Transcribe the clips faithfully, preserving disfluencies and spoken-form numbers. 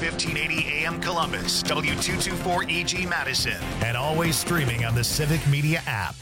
fifteen eighty A M Columbus, W two twenty-four E G Madison, and always streaming on the Civic Media app.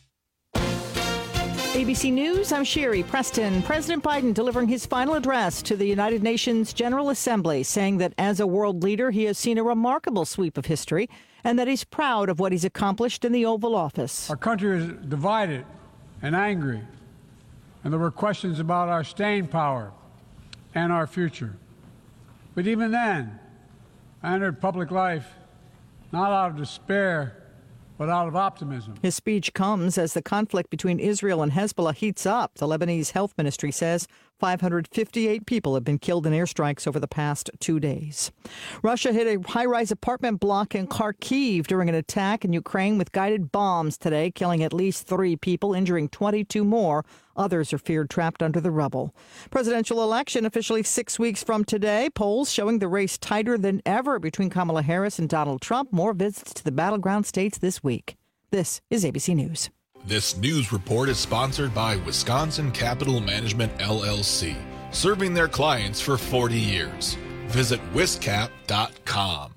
A B C News, I'm Sherry Preston. President Biden delivering his final address to the United Nations General Assembly, saying that as a world leader, he has seen a remarkable sweep of history and that he's proud of what he's accomplished in the Oval Office. Our country is divided and angry, and there were questions about our staying power and our future. But even then, I entered public life not out of despair, but out of optimism. His speech comes as the conflict between Israel and Hezbollah heats up. The Lebanese health ministry says five hundred fifty-eight people have been killed in airstrikes over the past two days. Russia hit a high-rise apartment block in Kharkiv during an attack in Ukraine with guided bombs today, killing at least three people, injuring twenty-two more. Others are feared trapped under the rubble. Presidential election officially six weeks from today. Polls showing the race tighter than ever between Kamala Harris and Donald Trump. More visits to the battleground states this week. This is A B C News. This news report is sponsored by Wisconsin Capital Management, L L C, serving their clients for forty years. Visit wiscap dot com.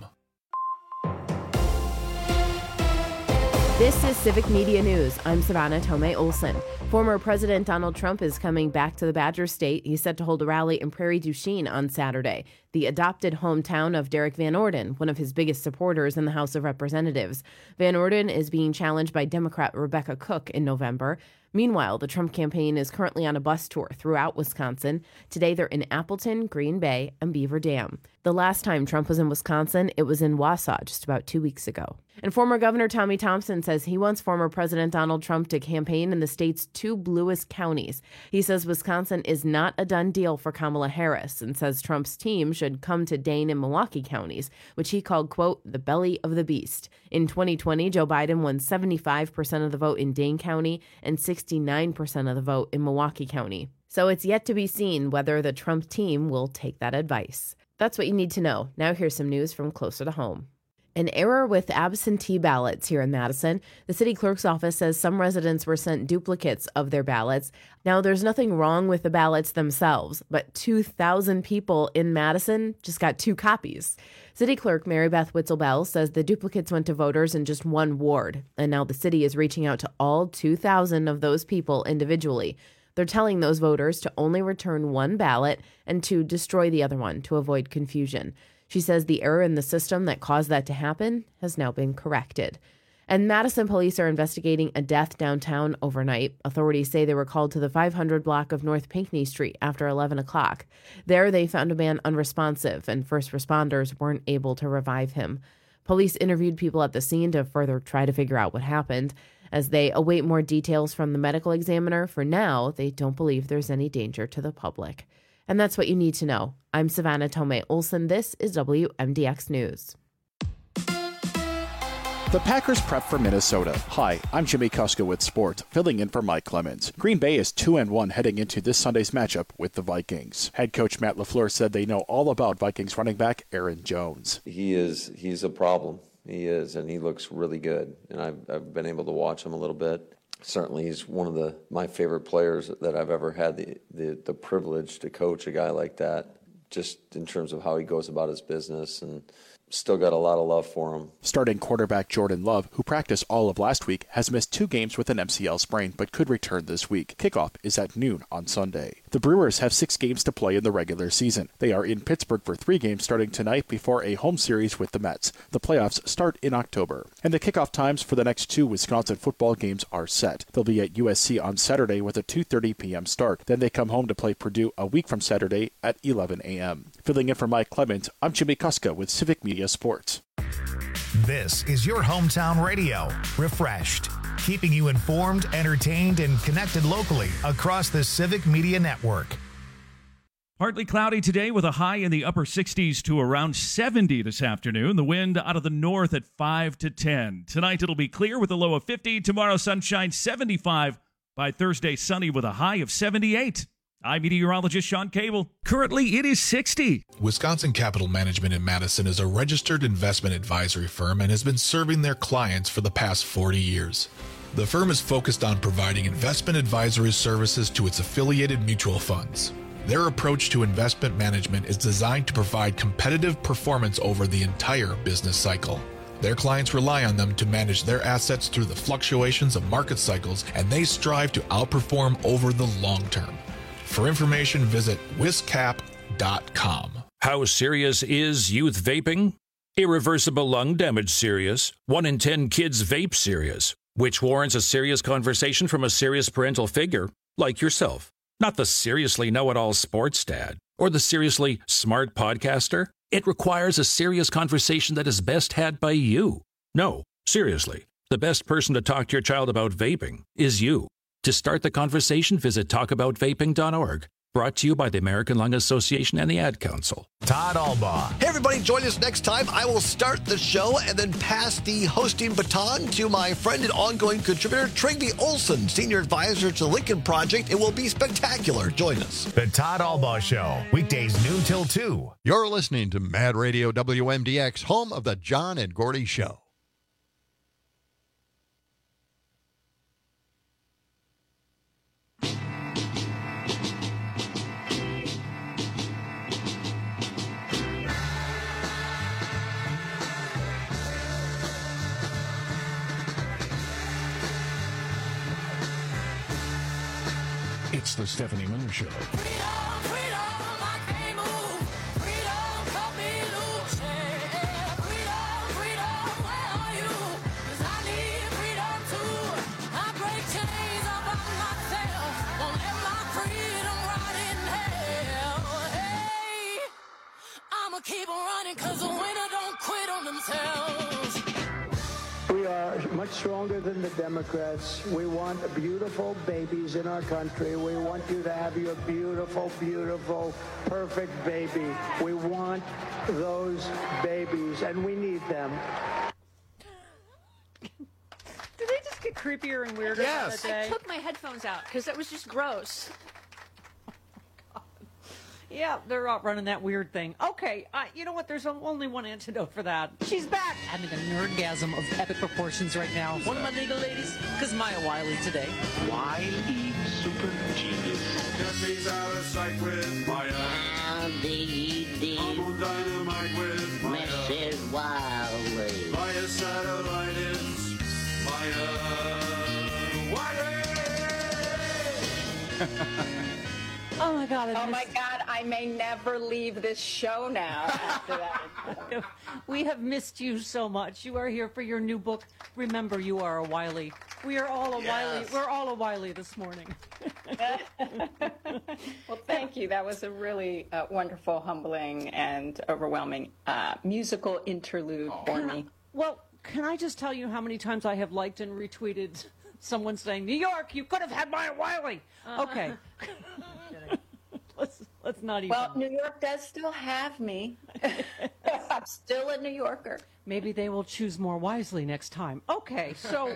This is Civic Media News. I'm Savannah Tomei Olson. Former President Donald Trump is coming back to the Badger State. He's set to hold a rally in Prairie du Chien on Saturday, the adopted hometown of Derek Van Orden, one of his biggest supporters in the House of Representatives. Van Orden is being challenged by Democrat Rebecca Cook in November. Meanwhile, the Trump campaign is currently on a bus tour throughout Wisconsin. Today, they're in Appleton, Green Bay, and Beaver Dam. The last time Trump was in Wisconsin, it was in Wausau just about two weeks ago. And former Governor Tommy Thompson says he wants former President Donald Trump to campaign in the state's two bluest counties. He says Wisconsin is not a done deal for Kamala Harris and says Trump's team should come to Dane and Milwaukee counties, which he called, quote, the belly of the beast. In twenty twenty, Joe Biden won seventy-five percent of the vote in Dane County and sixty-nine percent of the vote in Milwaukee County. So it's yet to be seen whether the Trump team will take that advice. That's what you need to know. Now here's some news from closer to home. An error with absentee ballots here in Madison. The city clerk's office says some residents were sent duplicates of their ballots. Now, there's nothing wrong with the ballots themselves, but two thousand people in Madison just got two copies. City Clerk Mary Beth Witzel-Bell says the duplicates went to voters in just one ward, and now the city is reaching out to all two thousand of those people individually. They're telling those voters to only return one ballot and to destroy the other one to avoid confusion. She says the error in the system that caused that to happen has now been corrected. And Madison police are investigating a death downtown overnight. Authorities say they were called to the five hundred block of North Pinckney Street after eleven o'clock. There, they found a man unresponsive, and first responders weren't able to revive him. Police interviewed people at the scene to further try to figure out what happened. As they await more details from the medical examiner, for now, they don't believe there's any danger to the public. And that's what you need to know. I'm Savannah Tomei Olson. This is W M D X News. The Packers prep for Minnesota. Hi, I'm Jimmy Kuska with Sport, filling in for Mike Clemens. Green Bay is two and one heading into this Sunday's matchup with the Vikings. Head coach Matt LaFleur said they know all about Vikings running back Aaron Jones. He is he's a problem. He is, and he looks really good. And I've, I've been able to watch him a little bit. Certainly, he's one of the my favorite players that I've ever had the, the, the privilege to coach a guy like that, just in terms of how he goes about his business, and still got a lot of love for him. Starting quarterback Jordan Love, who practiced all of last week, has missed two games with an M C L sprain, but could return this week. Kickoff is at noon on Sunday. The Brewers have six games to play in the regular season. They are in Pittsburgh for three games starting tonight before a home series with the Mets. The playoffs start in October. And the kickoff times for the next two Wisconsin football games are set. They'll be at U S C on Saturday with a two thirty p.m. start. Then they come home to play Purdue a week from Saturday at eleven a.m. Filling in for Mike Clement, I'm Jimmy Kuska with Civic Media Sports. This is your hometown radio, refreshed, keeping you informed, entertained, and connected locally across the Civic Media Network. Partly cloudy today with a high in the upper sixties to around seventy this afternoon. The wind out of the north at five to ten. Tonight it'll be clear with a low of fifty. Tomorrow sunshine seventy-five. By Thursday sunny with a high of seventy-eight. I'm meteorologist Sean Cable. Currently, it is sixty. Wisconsin Capital Management in Madison is a registered investment advisory firm and has been serving their clients for the past forty years. The firm is focused on providing investment advisory services to its affiliated mutual funds. Their approach to investment management is designed to provide competitive performance over the entire business cycle. Their clients rely on them to manage their assets through the fluctuations of market cycles, and they strive to outperform over the long term. For information, visit wiscap dot com. How serious is youth vaping? Irreversible lung damage serious. One in ten kids vape serious, which warrants a serious conversation from a serious parental figure like yourself. Not the seriously know-it-all sports dad or the seriously smart podcaster. It requires a serious conversation that is best had by you. No, seriously, the best person to talk to your child about vaping is you. To start the conversation, visit talk about vaping dot org. Brought to you by the American Lung Association and the Ad Council. Todd Albaugh. Hey, everybody, join us next time. I will start the show and then pass the hosting baton to my friend and ongoing contributor, Trygve Olsen, Senior Advisor to the Lincoln Project. It will be spectacular. Join us. The Todd Albaugh Show, weekdays noon till two. You're listening to Mad Radio W M D X, home of the John and Gordy Show. It's the Stephanie Miller Show. Keep on running, cause the winner don't quit on themselves. We are much stronger than the Democrats. We want beautiful babies in our country. We want you to have your beautiful, beautiful, perfect baby. We want those babies, and we need them. Did they just get creepier and weirder? Yes. On the day? I took my headphones out because it was just gross. Yeah, they're out running that weird thing. Okay, uh, you know what? There's only one antidote for that. She's back. Having a nerdgasm of epic proportions right now. One of my legal ladies, because Maya Wiley today. Wiley Super Genius. Jesse's out of sight with Maya. Humble dynamite with Maya. Missus Wiley. Maya satellite is Maya Wiley. Oh my God! Oh my God! I may never leave this show now after that. We have missed you so much. You are here for your new book. Remember, you are a Wiley. We are all a yes. Wiley. We're all a Wiley this morning. Well, thank you. That was a really uh, wonderful, humbling, and overwhelming uh, musical interlude oh. for me. Well, can I just tell you how many times I have liked and retweeted someone saying, "New York, you could have had Maya Wiley." Uh-huh. Okay. let's let's not even. Well, New York does still have me. I'm still a New Yorker. Maybe they will choose more wisely next time. Okay, so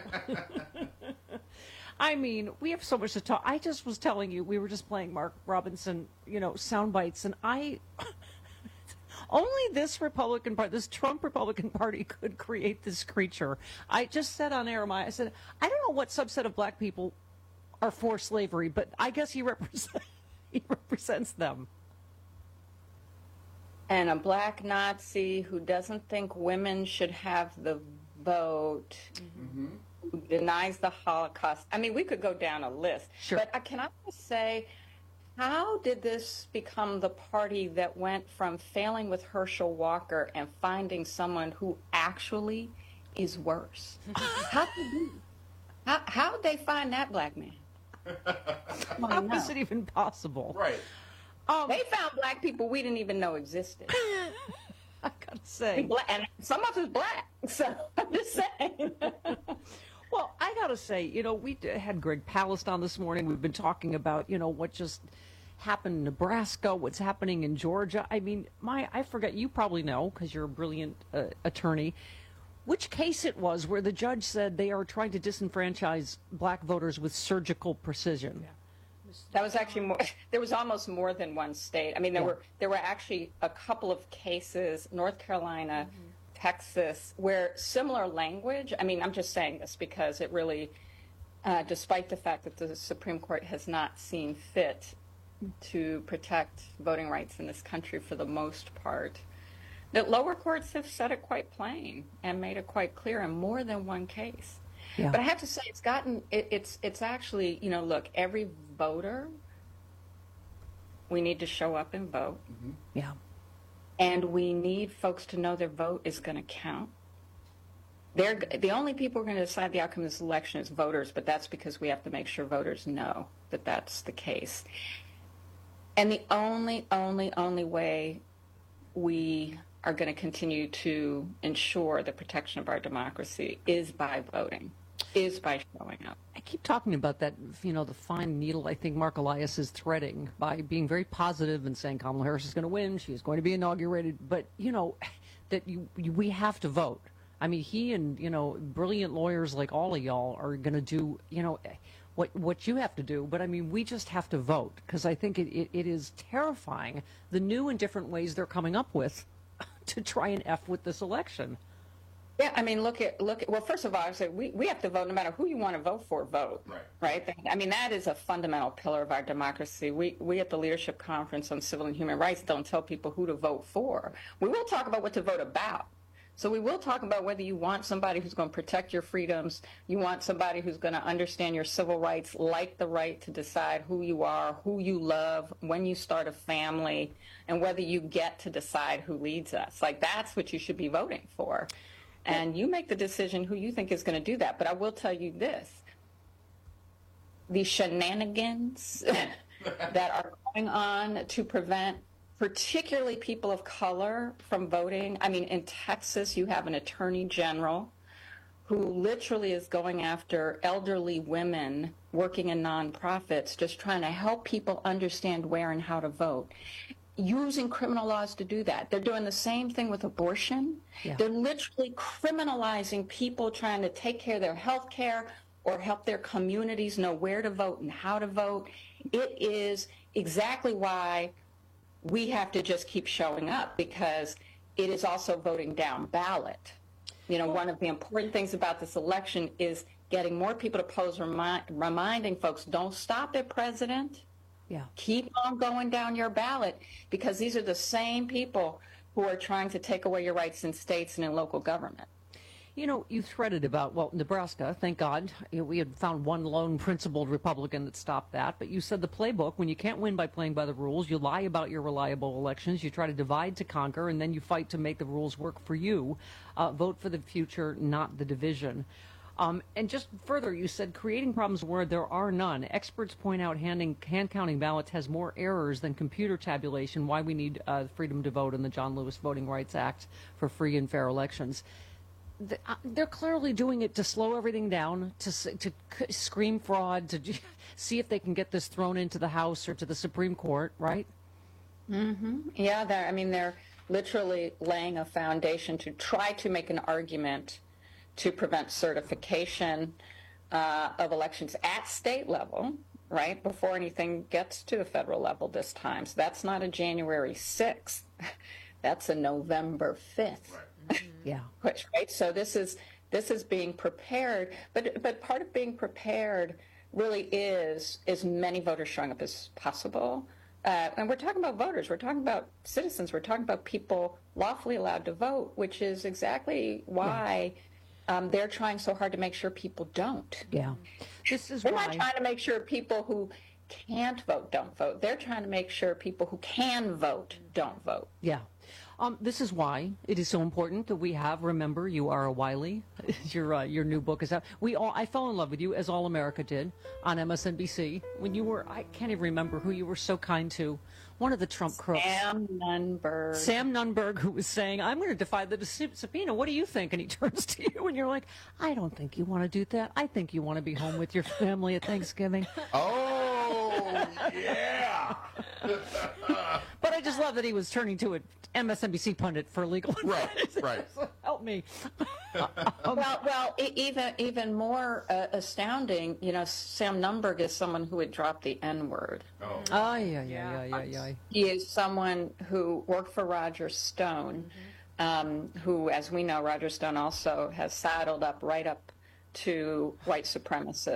I mean, we have so much to talk. I just was telling you, we were just playing Mark Robinson, you know, sound bites, and I only this Republican Party, this Trump Republican Party could create this creature. I just said on air, I said, I don't know what subset of black people are for slavery, but I guess he represents he represents them. And a black Nazi who doesn't think women should have the vote, mm-hmm. who denies the Holocaust. I mean, we could go down a list. Sure. But uh, can I just say, how did this become the party that went from failing with Herschel Walker and finding someone who actually is worse? How did they, how how'd they find that black man? How is it even possible? Right. Um, they found black people we didn't even know existed. I gotta say. Black, and some of us is black, so I'm just saying. Well, I gotta say, you know, we had Greg Palast on this morning. We've been talking about, you know, what just happened in Nebraska, what's happening in Georgia. I mean, my, I forget, you probably know, because you're a brilliant uh, attorney, which case it was where the judge said they are trying to disenfranchise black voters with surgical precision. Yeah. That was actually more, there was almost more than one state. I mean, there yeah. were there were actually a couple of cases, North Carolina, mm-hmm. Texas, where similar language, I mean, I'm just saying this because it really, uh, despite the fact that the Supreme Court has not seen fit to protect voting rights in this country for the most part. The lower courts have said it quite plain and made it quite clear in more than one case. Yeah. But I have to say, it's gotten, it, it's, it's actually, you know, look, every voter, we need to show up and vote. Mm-hmm. Yeah. And we need folks to know their vote is going to count. They're, the only people who are going to decide the outcome of this election is voters, but that's because we have to make sure voters know that that's the case. And the only, only, only way we are going to continue to ensure the protection of our democracy is by voting, is by showing up. I keep talking about that, you know, the fine needle I think Mark Elias is threading by being very positive and saying Kamala Harris is going to win, she is going to be inaugurated, but, you know, that you, you we have to vote. I mean, he and, you know, brilliant lawyers like all of y'all are going to do, you know, what what you have to do. But, I mean, we just have to vote because I think it, it, it is terrifying, the new and different ways they're coming up with to try and F with this election. Yeah, I mean, look at, look at, well, first of all, I say we, we have to vote no matter who you want to vote for, vote. Right. Right? I mean, that is a fundamental pillar of our democracy. We, we at the Leadership Conference on Civil and Human Rights don't tell people who to vote for. We will talk about what to vote about. So we will talk about whether you want somebody who's going to protect your freedoms, you want somebody who's going to understand your civil rights, like the right to decide who you are, who you love, when you start a family, and whether you get to decide who leads us. Like, that's what you should be voting for. And you make the decision who you think is going to do that. But I will tell you this. The shenanigans that are going on to prevent particularly people of color from voting. I mean, in Texas, you have an attorney general who literally is going after elderly women working in nonprofits, just trying to help people understand where and how to vote, using criminal laws to do that. They're doing the same thing with abortion. Yeah. They're literally criminalizing people trying to take care of their health care or help their communities know where to vote and how to vote. It is exactly why we have to just keep showing up, because it is also voting down ballot. You know, one of the important things about this election is getting more people to pose, remi- reminding folks, don't stop at president. Yeah. Keep on going down your ballot, because these are the same people who are trying to take away your rights in states and in local government. You know, you threaded about, well, Nebraska, thank God. You know, we had found one lone principled Republican that stopped that. But you said the playbook, when you can't win by playing by the rules, you lie about your reliable elections, you try to divide to conquer, and then you fight to make the rules work for you. Uh, vote for the future, not the division. Um, and just further, you said creating problems where there are none. Experts point out handing, hand-counting ballots has more errors than computer tabulation, why we need uh, freedom to vote in the John Lewis Voting Rights Act for free and fair elections. They're clearly doing it to slow everything down, to to scream fraud, to see if they can get this thrown into the House or to the Supreme Court, right? Mm-hmm. Yeah, they're, I mean, they're literally laying a foundation to try to make an argument to prevent certification uh, of elections at state level, right, before anything gets to the federal level this time. So that's not a January sixth. That's a November fifth. Right. Yeah. Which, right? So this is this is being prepared, but but part of being prepared really is is many voters showing up as possible. Uh, and we're talking about voters. We're talking about citizens. We're talking about people lawfully allowed to vote, which is exactly why yeah. um, they're trying so hard to make sure people don't. Yeah. This is they're why... not trying to make sure people who can't vote don't vote. They're trying to make sure people who can vote don't vote. Yeah. Um, this is why it is so important that we have, remember, You Are a Wiley. your uh, your new book is out. We all, I fell in love with you, as All America did, on M S N B C. When you were, I can't even remember who you were so kind to. One of the Trump crooks. Sam Nunberg. Sam Nunberg, who was saying, I'm going to defy the subpoena. What do you think? And he turns to you and you're like, I don't think you want to do that. I think you want to be home with your family at Thanksgiving. Oh, yeah. But I just love that he was turning to an M S N B C pundit for legal advice. Right, right. Help me. well, well, e- even even more uh, astounding, you know, Sam Nunberg is someone who would drop the N-word. Oh, oh yeah, yeah, yeah, yeah, yeah. He is someone who worked for Roger Stone, mm-hmm. um, who, as we know, Roger Stone also has saddled up right up to white supremacists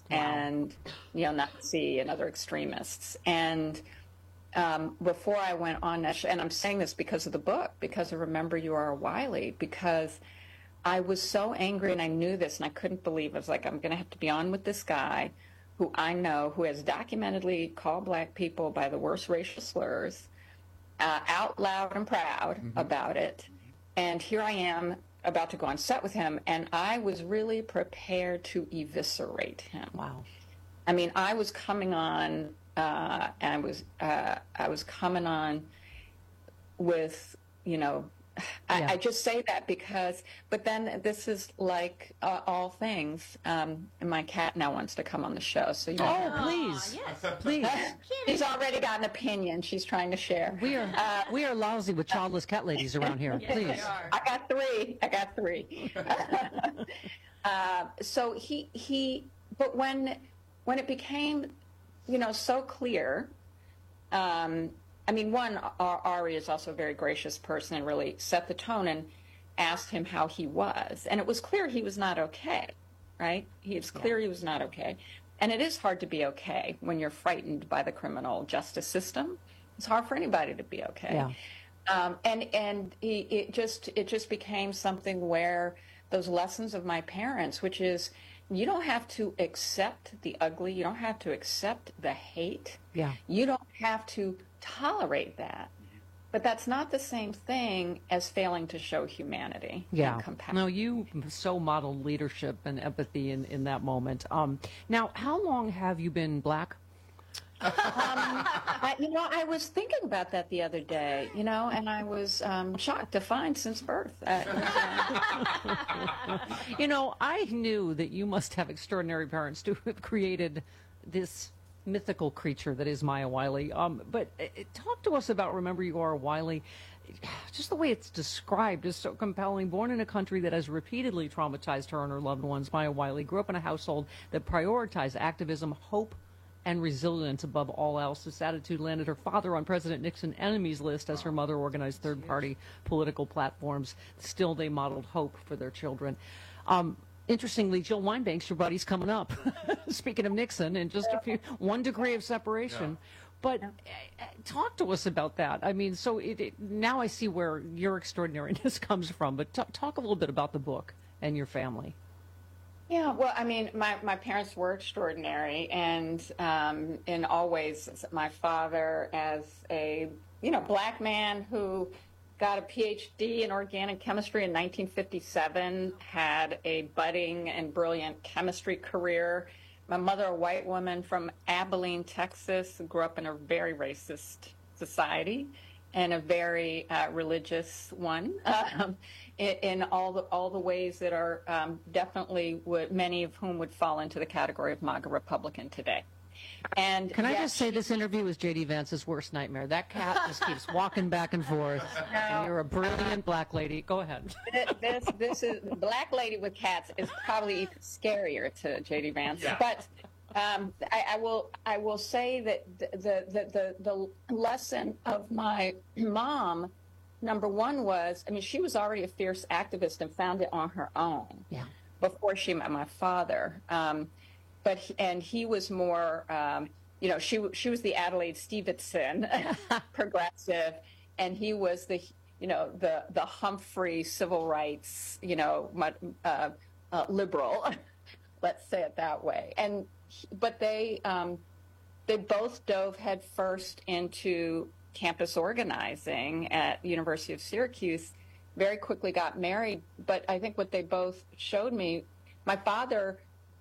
wow. and neo-Nazi and other extremists. And um, before I went on, and I'm saying this because of the book, because of Remember You Are a Wiley, because I was so angry, and I knew this, and I couldn't believe it. I was like, I'm going to have to be on with this guy who I know, who has documentedly called black people by the worst racial slurs, uh, out loud and proud mm-hmm. about it. And here I am about to go on set with him, and I was really prepared to eviscerate him. Wow. I mean, I was coming on, uh, and I was, uh, I was coming on with, you know, I, yeah. I just say that because, but then this is like uh, all things. Um, and my cat now wants to come on the show. So you know, oh, please, yes. please. She's already got an opinion. She's trying to share. We are uh, we are lousy with childless cat ladies around here. Yes, please. we are. I got three. I got three. uh, so he he. But when when it became, you know, so clear. Um, I mean, one, Ari is also a very gracious person and really set the tone and asked him how he was. And it was clear he was not okay, right? He was clear he was not okay. And it is hard to be okay when you're frightened by the criminal justice system. It's hard for anybody to be okay. Yeah. Um, and and he, it just it just became something where those lessons of my parents, which is you don't have to accept the ugly. You don't have to accept the hate. Yeah. You don't have to tolerate that. But that's not the same thing as failing to show humanity yeah. and compassion. No, you so modeled leadership and empathy in, in that moment. Um, now, how long have you been black? um, I, you know, I was thinking about that the other day, you know, and I was um, shocked to find since birth. Uh, you know, I knew that you must have extraordinary parents to have created this mythical creature that is Maya Wiley. Um, but uh, talk to us about Remember You Are a Wiley. Just the way it's described is so compelling. Born in a country that has repeatedly traumatized her and her loved ones, Maya Wiley grew up in a household that prioritized activism, hope, and resilience above all else. This attitude landed her father on President Nixon's enemies list as her mother organized third-party political platforms. Still, they modeled hope for their children. Um, Interestingly, Jill Wine-Banks, your buddy's coming up. Speaking of Nixon, in just a few, one degree of separation. Yeah. But uh, talk to us about that. I mean, so it, it, now I see where your extraordinariness comes from. But t- talk a little bit about the book and your family. Yeah, well, I mean, my, my parents were extraordinary, and um, in all ways, my father as a, you know, black man who got a P H D in organic chemistry in nineteen fifty-seven, had a budding and brilliant chemistry career. My mother, a white woman from Abilene, Texas, grew up in a very racist society and a very uh, religious one, um, in, in all the all the ways that are um, definitely would many of whom would fall into the category of MAGA Republican today. And can I yes, just say this interview is J D Vance's worst nightmare. That cat just keeps walking back and forth. No, and you're a brilliant black lady. Go ahead. This this is black lady with cats is probably even scarier to J D Vance. Yeah. But um, I, I will I will say that the, the the the lesson of my mom, number one, was I mean she was already a fierce activist and found it on her own. Yeah. Before she met my father. Um, But he, and he was more, um, you know, she she was the Adelaide Stevenson progressive, and he was the, you know, the the Humphrey civil rights, you know, uh, uh, liberal. Let's say it that way. And but they um, they both dove headfirst into campus organizing at University of Syracuse. Very quickly got married, but I think what they both showed me, my father,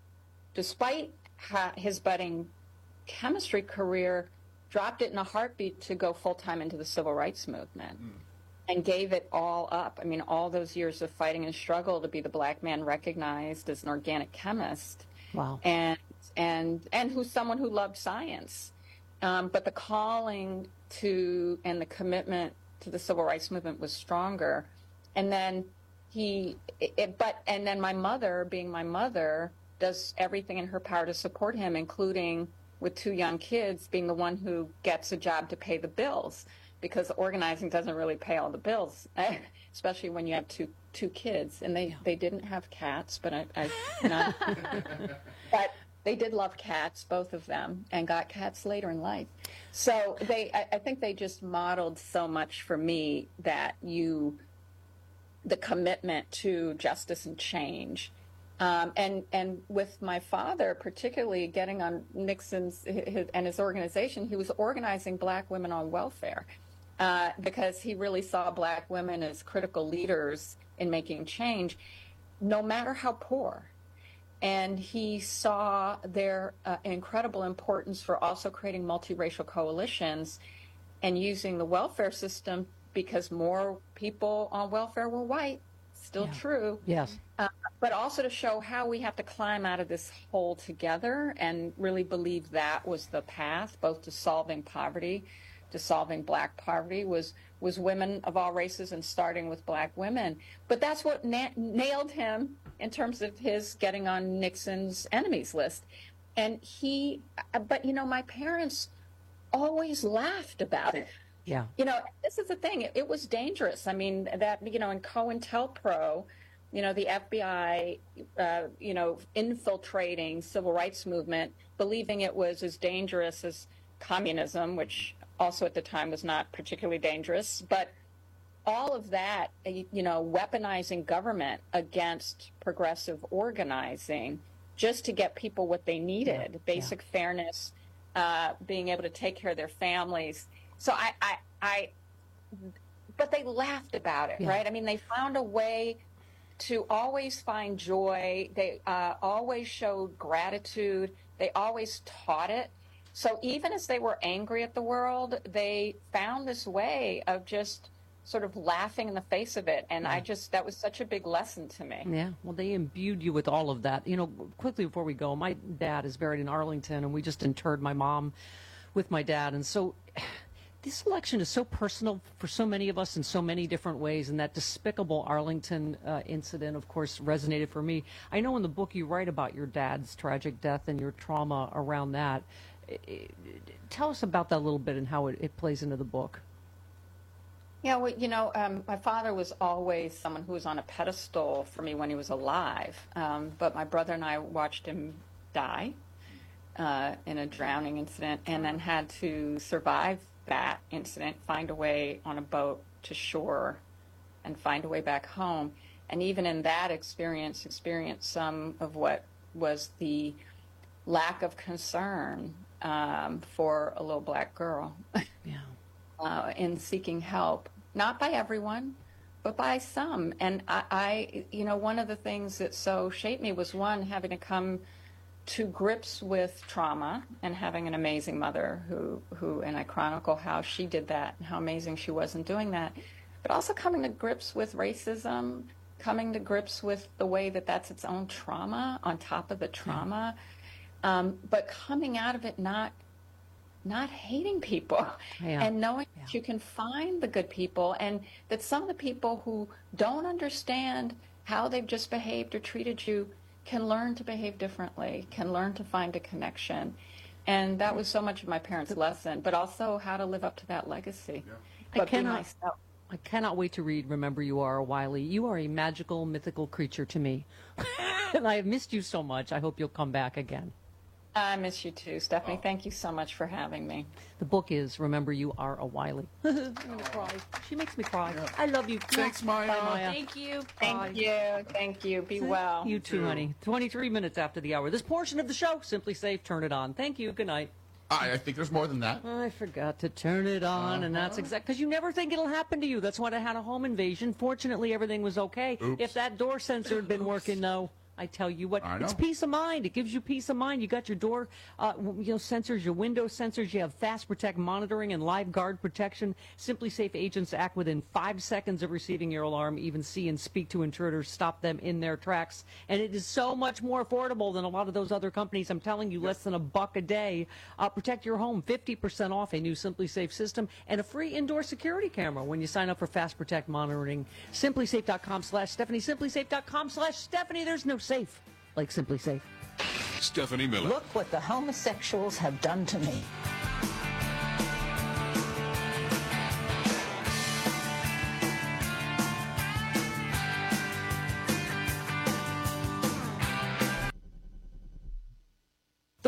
despite his budding chemistry career, dropped it in a heartbeat to go full-time into the civil rights movement mm. and gave it all up. I mean, all those years of fighting and struggle to be the black man recognized as an organic chemist. Wow. And and and who's someone who loved science. Um, but the calling to and the commitment to the civil rights movement was stronger. And then he, it, but, and then my mother, being my mother, does everything in her power to support him, including with two young kids, being the one who gets a job to pay the bills, because organizing doesn't really pay all the bills, especially when you have two two kids. And they, they didn't have cats, but I, I you know, but they did love cats, both of them, and got cats later in life. So they, I, I think they just modeled so much for me that you, the commitment to justice and change. Um, and and with my father, particularly getting on Nixon's his, and his organization, he was organizing black women on welfare uh, because he really saw black women as critical leaders in making change, no matter how poor. And he saw their uh, incredible importance for also creating multiracial coalitions and using the welfare system because more people on welfare were white. Still yeah. true. Yes. Uh, but also to show how we have to climb out of this hole together and really believe that was the path, both to solving poverty, to solving black poverty, was was women of all races and starting with black women. But that's what na- nailed him in terms of his getting on Nixon's enemies list. And he, but you know, my parents always laughed about it. Yeah. You know, this is the thing. It, it was dangerous. I mean, that, you know, in COINTELPRO, you know, the F B I, uh, you know, infiltrating civil rights movement, believing it was as dangerous as communism, which also at the time was not particularly dangerous. But all of that, you know, weaponizing government against progressive organizing just to get people what they needed, yeah. basic yeah. fairness, uh, being able to take care of their families. So I, I, I, but they laughed about it, yeah. right? I mean, they found a way to always find joy. They uh, always showed gratitude. They always taught it. So even as they were angry at the world, they found this way of just sort of laughing in the face of it. And yeah. I just, that was such a big lesson to me. Yeah, well, they imbued you with all of that. You know, quickly before we go, my dad is buried in Arlington, and we just interred my mom with my dad. And so this election is so personal for so many of us in so many different ways, and that despicable Arlington uh, incident, of course, resonated for me. I know in the book you write about your dad's tragic death and your trauma around that. Tell us about that a little bit and how it, it plays into the book. Yeah, well, you know, um, my father was always someone who was on a pedestal for me when he was alive, um, but my brother and I watched him die uh, in a drowning incident and then had to survive that incident, find a way on a boat to shore and find a way back home. And even in that experience, experience some of what was the lack of concern um, for a little black girl yeah. uh, in seeking help, not by everyone, but by some. And I, I, you know, one of the things that so shaped me was, one, having to come to grips with trauma and having an amazing mother who, who, and I chronicle how she did that and how amazing she was in doing that, but also coming to grips with racism, coming to grips with the way that that's its own trauma on top of the trauma, um, but coming out of it not not hating people yeah. and knowing yeah. that you can find the good people, and that some of the people who don't understand how they've just behaved or treated you can learn to behave differently, can learn to find a connection. And that was so much of my parents' lesson, but also how to live up to that legacy. Yeah. But I cannot, be myself. I cannot wait to read Remember You Are a Wiley. You are a magical, mythical creature to me. And I have missed you so much. I hope you'll come back again. I miss you too, Stephanie. Thank you so much for having me. The book is Remember You Are a Wiley. I'm going to cry. She makes me cry. Yeah. I love you. Thanks, Maya. Bye, Maya. Thank you. Thank Bye. you. Thank you. Be well. You too, honey. twenty-three minutes after the hour. This portion of the show, Simply Safe, turn it on. Thank you. Good night. I, I think there's more than that. I forgot to turn it on, uh-huh. and that's exact because you never think it'll happen to you. That's why I had a home invasion. Fortunately, everything was okay. Oops. If that door sensor had been working, though, I tell you what, I know. It's peace of mind. It gives you peace of mind. You got your door, uh, you know, sensors, your window sensors. You have Fast Protect monitoring and Live Guard protection. Simply Safe agents act within five seconds of receiving your alarm. Even see and speak to intruders, stop them in their tracks. And it is so much more affordable than a lot of those other companies. I'm telling you, less than a buck a day. Uh, protect your home, fifty percent off a new Simply Safe system and a free indoor security camera when you sign up for Fast Protect monitoring. Simply Safe dot com slash Stephanie. Simply Safe dot com slash Stephanie. There's no safe like Simply Safe. Stephanie Miller. Look what the homosexuals have done to me.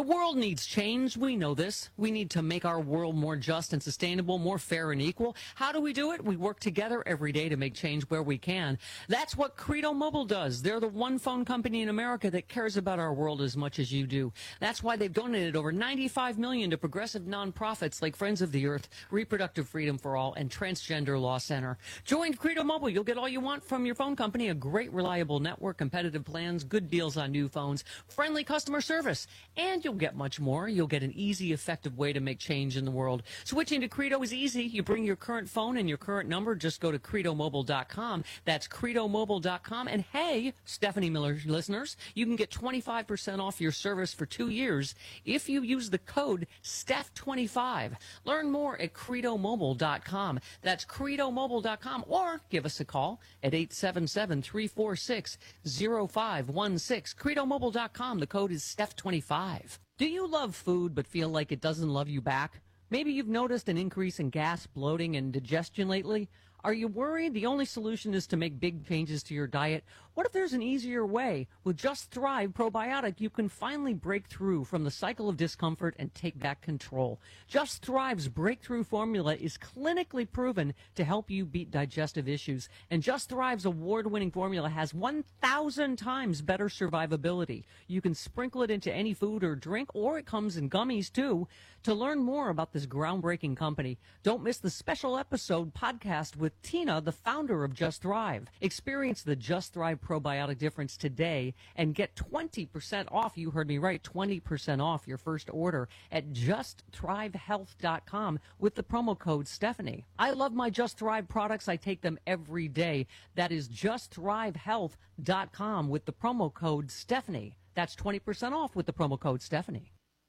world needs change. We know this. We need to make our world more just and sustainable, more fair and equal. How do we do it? We work together every day to make change where we can. That's what Credo Mobile does. They're the one phone company in America that cares about our world as much as you do. That's why they've donated over ninety-five million dollars to progressive nonprofits like Friends of the Earth, Reproductive Freedom for All, and Transgender Law Center. Join Credo Mobile. You'll get all you want from your phone company, a great, reliable network, competitive plans, good deals on new phones, friendly customer service, and you'll get much more. You'll get an easy, effective way to make change in the world. Switching to Credo is easy. You bring your current phone and your current number. Just go to credo mobile dot com. That's credo mobile dot com. And hey, Stephanie Miller listeners, you can get twenty-five percent off your service for two years if you use the code Steph twenty-five. Learn more at credo mobile dot com. That's credo mobile dot com, or give us a call at eight seven seven, three four six, zero five one six. credo mobile dot com. The code is Steph twenty-five. Do you love food but feel like it doesn't love you back? Maybe you've noticed an increase in gas, bloating, and digestion lately. Are you worried the only solution is to make big changes to your diet? What if there's an easier way? With Just Thrive Probiotic, you can finally break through from the cycle of discomfort and take back control. Just Thrive's breakthrough formula is clinically proven to help you beat digestive issues. And Just Thrive's award-winning formula has one thousand times better survivability. You can sprinkle it into any food or drink, or it comes in gummies too. To learn more about this groundbreaking company, don't miss the special episode podcast with Tina, the founder of Just Thrive. Experience the Just Thrive probiotic difference today and get twenty percent off. You heard me right, twenty percent off your first order at just thrive health dot com with the promo code Stephanie. I love my Just Thrive products. I take them every day. That is just thrive health dot com with the promo code Stephanie. That's twenty percent off with the promo code Stephanie.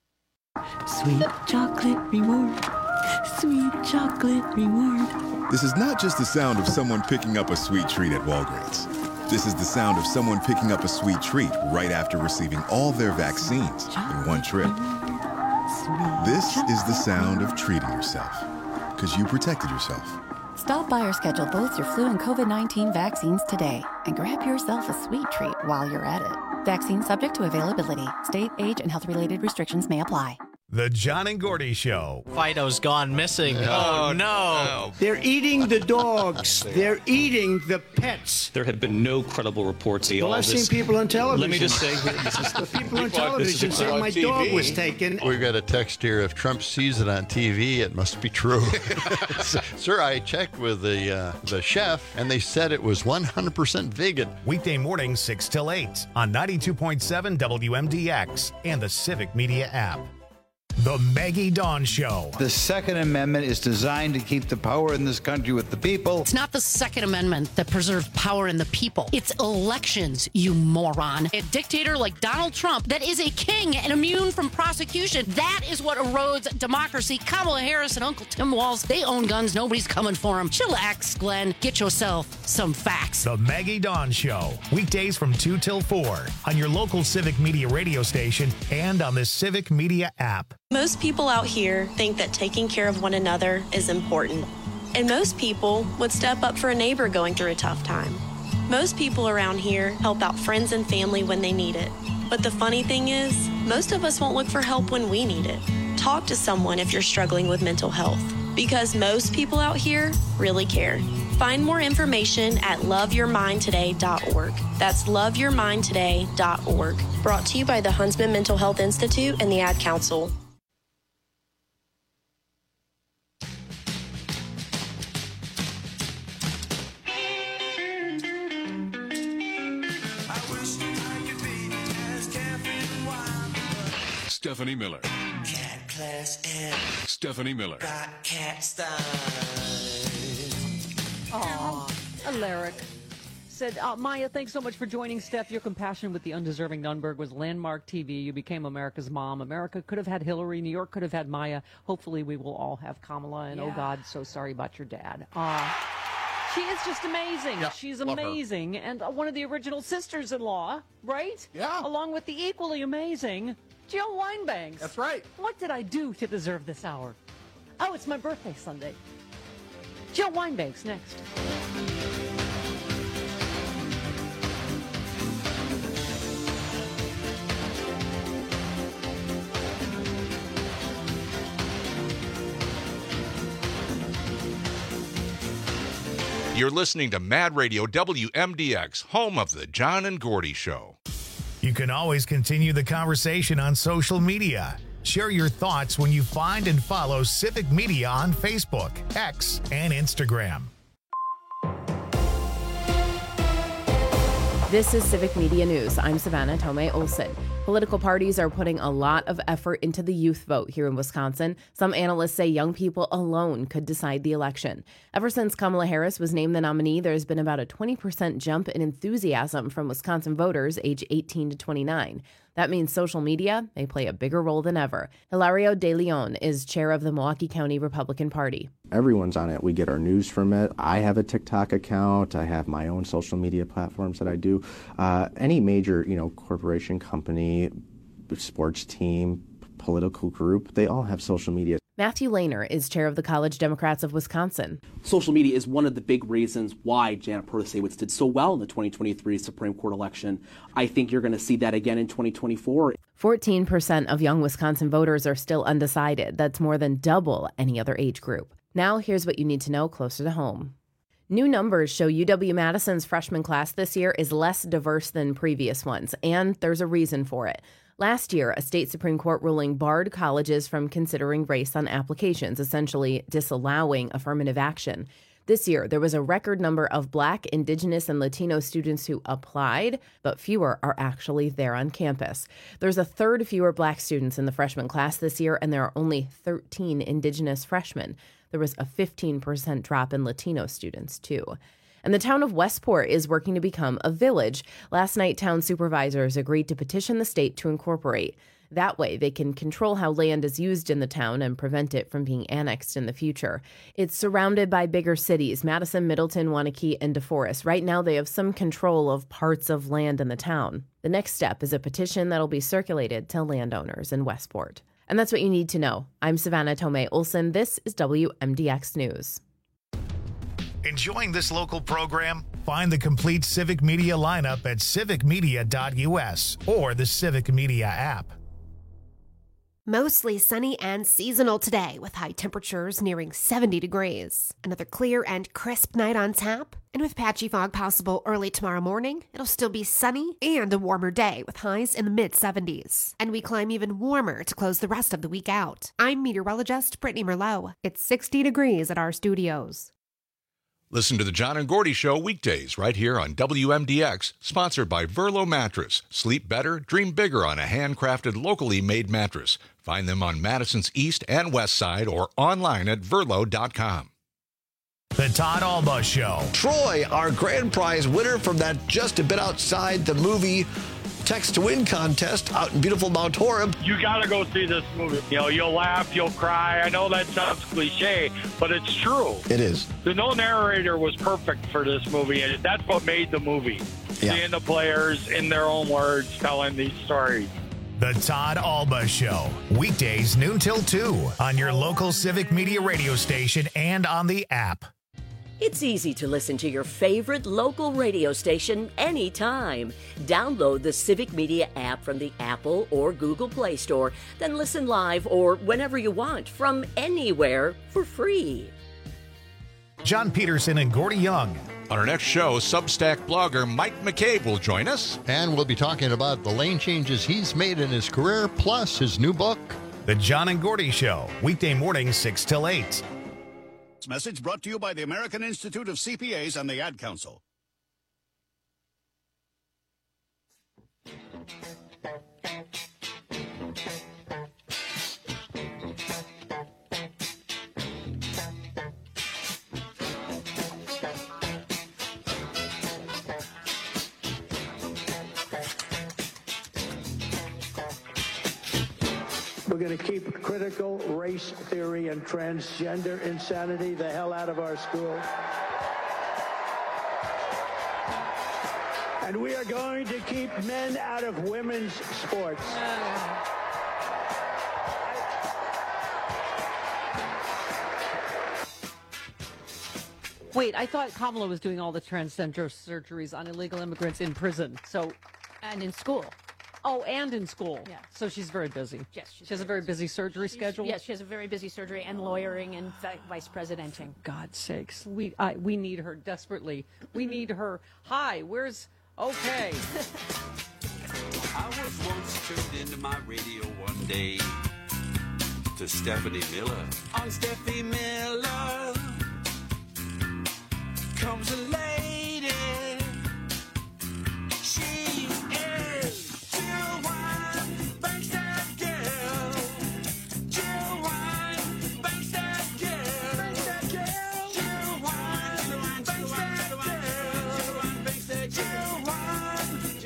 Sweet chocolate reward. Sweet chocolate reward. This is not just the sound of someone picking up a sweet treat at Walgreens. This is the sound of someone picking up a sweet treat right after receiving all their vaccines in one trip. This is the sound of treating yourself, because you protected yourself. Stop by or schedule both your flu and COVID nineteen vaccines today and grab yourself a sweet treat while you're at it. Vaccine subject to availability. State, age, and health-related restrictions may apply. The John and Gordy Show. Fido's gone missing. Oh, Oh, no. no. They're eating the dogs. They're eating the pets. There have been no credible reports. Well, I've seen people on television. Let me just say, this is the people on television saying my dog was taken. We've got a text here. If Trump sees it on T V, it must be true. Sir, I checked with the uh, the chef, and they said it was one hundred percent vegan. Weekday mornings, six till eight on ninety-two point seven W M D X and the Civic Media app. The Maggie Dawn Show. The Second Amendment is designed to keep the power in this country with the people. It's not the Second Amendment that preserves power in the people. It's elections, you moron. A dictator like Donald Trump that is a king and immune from prosecution. That is what erodes democracy. Kamala Harris and Uncle Tim Walz, they own guns. Nobody's coming for them. Chillax, Glenn. Get yourself some facts. The Maggie Dawn Show. Weekdays from two till four on your local Civic Media radio station and on the Civic Media app. Most people out here think that taking care of one another is important. And most people would step up for a neighbor going through a tough time. Most people around here help out friends and family when they need it. But the funny thing is, most of us won't look for help when we need it. Talk to someone if you're struggling with mental health, because most people out here really care. Find more information at love your mind today dot org. That's love your mind today dot org. Brought to you by the Huntsman Mental Health Institute and the Ad Council. Stephanie Miller. Cat class and Stephanie Miller. got cat style. Aw, Alaric said, uh, Maya, thanks so much for joining. Steph, your compassion with the undeserving Nunberg was landmark T V. You became America's mom. America could have had Hillary. New York could have had Maya. Hopefully we will all have Kamala. And, Yeah. oh, God, so sorry about your dad. Uh, she is just amazing. Yeah, She's love her. amazing. And uh, one of the original sisters-in-law, right? Yeah. Along with the equally amazing Jill Wine-Banks. That's right. What did I do to deserve this hour? Oh, it's my birthday Sunday. Jill Wine-Banks next. You're listening to Mad Radio W M D X, home of the John and Gordy Show. You can always continue the conversation on social media. Share your thoughts when you find and follow Civic Media on Facebook, X, and Instagram. This is Civic Media News. I'm Savannah Tomei Olson. Political parties are putting a lot of effort into the youth vote here in Wisconsin. Some analysts say young people alone could decide the election. Ever since Kamala Harris was named the nominee, there's been about a twenty percent jump in enthusiasm from Wisconsin voters age eighteen to twenty-nine. That means social media may play a bigger role than ever. Hilario De Leon is chair of the Milwaukee County Republican Party. Everyone's on it. We get our news from it. I have a TikTok account. I have my own social media platforms that I do. Uh, any major, you know, corporation, company, sports team, political group, they all have social media. Matthew Lehner is chair of the College Democrats of Wisconsin. Social media is one of the big reasons why Janet Protasiewicz did so well in the twenty twenty-three Supreme Court election. I think you're going to see that again in twenty twenty-four. fourteen percent of young Wisconsin voters are still undecided. That's more than double any other age group. Now, here's what you need to know closer to home. New numbers show U W-Madison's freshman class this year is less diverse than previous ones, and there's a reason for it. Last year, a state Supreme Court ruling barred colleges from considering race on applications, essentially disallowing affirmative action. This year, there was a record number of Black, Indigenous, and Latino students who applied, but fewer are actually there on campus. There's a third fewer Black students in the freshman class this year, and there are only thirteen Indigenous freshmen. There was a fifteen percent drop in Latino students, too. And the town of Westport is working to become a village. Last night, town supervisors agreed to petition the state to incorporate. That way, they can control how land is used in the town and prevent it from being annexed in the future. It's surrounded by bigger cities, Madison, Middleton, Waunakee, and DeForest. Right now, they have some control of parts of land in the town. The next step is a petition that'll be circulated to landowners in Westport. And that's what you need to know. I'm Savannah Tomei Olson. This is W M D X News. Enjoying this local program? Find the complete Civic Media lineup at civic media dot U S or the Civic Media app. Mostly sunny and seasonal today with high temperatures nearing seventy degrees. Another clear and crisp night on tap. And with patchy fog possible early tomorrow morning, it'll still be sunny and a warmer day with highs in the mid seventies. And we climb even warmer to close the rest of the week out. I'm meteorologist Brittany Merlot. It's sixty degrees at our studios. Listen to the John and Gordy Show weekdays right here on W M D X, sponsored by Verlo Mattress. Sleep better, dream bigger on a handcrafted, locally made mattress. Find them on Madison's east and west side or online at verlo dot com. The Todd Alba Show. Troy, our grand prize winner from that Just a Bit Outside the Movie Text to Win contest out in beautiful Mount Horeb. You got to go see this movie. You know, you'll laugh, you'll cry. I know that sounds cliche, but it's true. It is. The no narrator was perfect for this movie, and that's what made the movie. Yeah. Seeing the players in their own words telling these stories. The Todd Alba Show. Weekdays noon till two on your local Civic Media radio station and on the app. It's easy to listen to your favorite local radio station anytime. Download the Civic Media app from the Apple or Google Play Store, then listen live or whenever you want from anywhere for free. John Peterson and Gordy Young. On our next show, Substack blogger Mike McCabe will join us. And we'll be talking about the lane changes he's made in his career, plus his new book. The John and Gordy Show, weekday mornings six till eight. Message brought to you by the American Institute of C P As and the Ad Council. We're going to keep critical race theory and transgender insanity the hell out of our school. And we are going to keep men out of women's sports. Wait, I thought Kamala was doing all the transgender surgeries on illegal immigrants in prison. So, and in school. Oh, and in school. Yeah. So she's very busy. Yes, she's she has a very very busy surgery schedule. Yes, she has a very busy surgery and lawyering and vi- vice presidenting. God's sakes, we I, we need her desperately. We need her. Hi, where's okay? I was once tuned into my radio one day to Stephanie Miller. On Stephanie Miller comes a lady. She is Jill Wine, Bankstead Girl. Jill Wine, Bankstead Girl. Bankstead Girl. Jill Wine, Bankstead Girl. Jill Wine, Bankstead Jill Wine,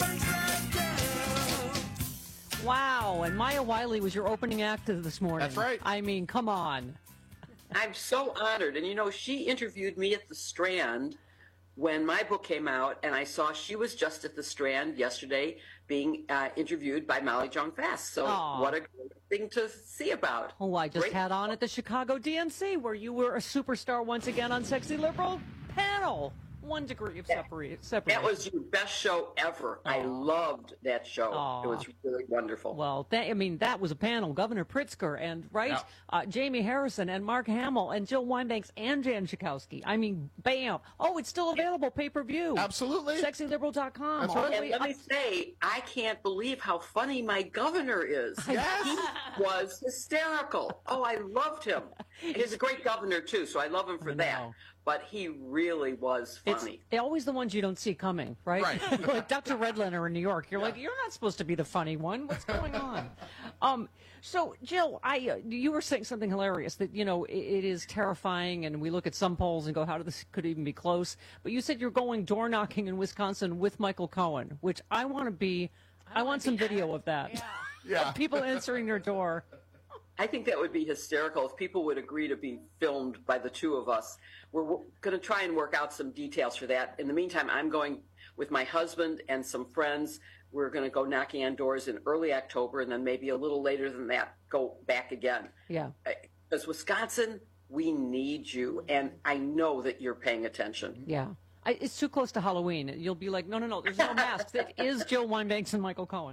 Bankstead Girl. Wow, and Maya Wiley was your opening act this morning. That's right. I mean, come on. I'm so honored. And, you know, she interviewed me at the Strand when my book came out, and I saw she was just at the Strand yesterday being uh, interviewed by Molly Jong-Fast. So Aw. what a great thing to see about. Oh, I just Great. had on at the Chicago D N C where you were a superstar once again on Sexy Liberal panel. One degree of separate, separation. That was your best show ever. I loved that show. Aw. It was really wonderful. Well, that, I mean, that was a panel. Governor Pritzker and, right, Yeah. uh, Jamie Harrison and Mark Hamill and Jill Wine-Banks and Jan Schakowsky. I mean, bam. Oh, it's still available pay-per-view. Absolutely. sexy liberal dot com. That's right. And let me say, I can't believe how funny my governor is. Yes. He was hysterical. Oh, I loved him. He's a great governor, too, so I love him for I that. know. But he really was It's funny. always the ones you don't see coming, right? Right. Like Doctor Redlener in New York. You're like, you're not supposed to be the funny one. What's going on? um, so, Jill, I uh, you were saying something hilarious that, you know, it, it is terrifying, and we look at some polls and go, how did this could even be close? But you said you're going door knocking in Wisconsin with Michael Cohen, which I want to be. I, I want some video of that. Yeah. Yeah. Of people answering their door. I think that would be hysterical if people would agree to be filmed by the two of us. We're going to try and work out some details for that. In the meantime, I'm going with my husband and some friends. We're going to go knocking on doors in early October, and then maybe a little later than that, go back again. Yeah. Because Wisconsin, we need you, and I know that you're paying attention. Yeah. I, it's too close to Halloween. You'll be like, no, no, no, there's no masks. It is Jill Wine-Banks and Michael Cohen.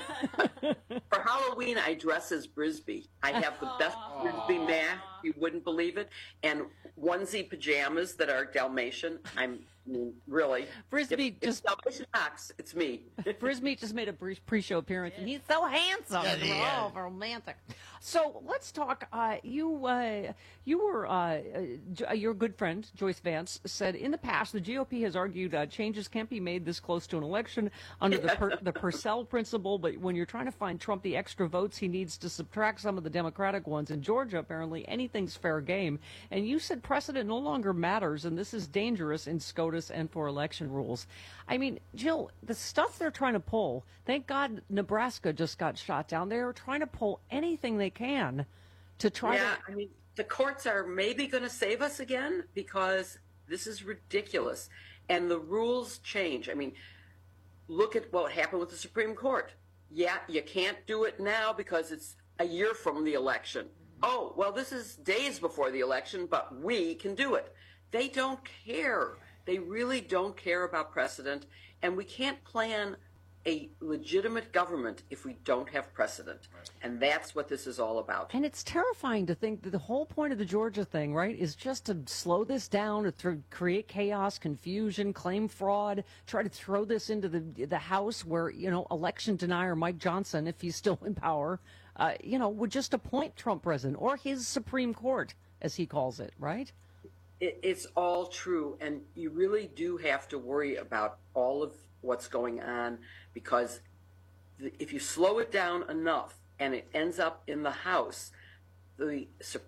For Halloween, I dress as Brisby. I have the best Brisby mask, you wouldn't believe it, and onesie pajamas that are Dalmatian. I'm I mean, really. Brisby if, just Dalmatian Fox. It's me. Frisbee just made a brief pre-show appearance, and he's so handsome. Yeah, yeah. Oh, romantic. So let's talk. Uh, you, uh, you were uh, uh, your good friend Joyce Vance said in the past the G O P has argued uh, changes can't be made this close to an election under the per- the Purcell principle. But when you're trying to find Trump the extra votes he needs to subtract some of the Democratic ones in Georgia, apparently anything's fair game. And you said precedent no longer matters, and this is dangerous in SCOTUS and for election rules. I mean, Jill, the stuff they're trying to pull, thank God Nebraska just got shot down. They're trying to pull anything they can to try yeah, to... I mean, the courts are maybe going to save us again because this is ridiculous. And the rules change. I mean, look at what happened with the Supreme Court. Yeah, you can't do it now because it's a year from the election. Oh, well, this is days before the election, but we can do it. They don't care. They really don't care about precedent, and we can't plan a legitimate government if we don't have precedent. And that's what this is all about. And it's terrifying to think that the whole point of the Georgia thing, right, is just to slow this down, to th- create chaos, confusion, claim fraud, try to throw this into the the House where, you know, election denier Mike Johnson, if he's still in power, uh, you know, would just appoint Trump president or his Supreme Court, as he calls it, right? It, it's all true, and you really do have to worry about all of what's going on because the, if you slow it down enough and it ends up in the House, the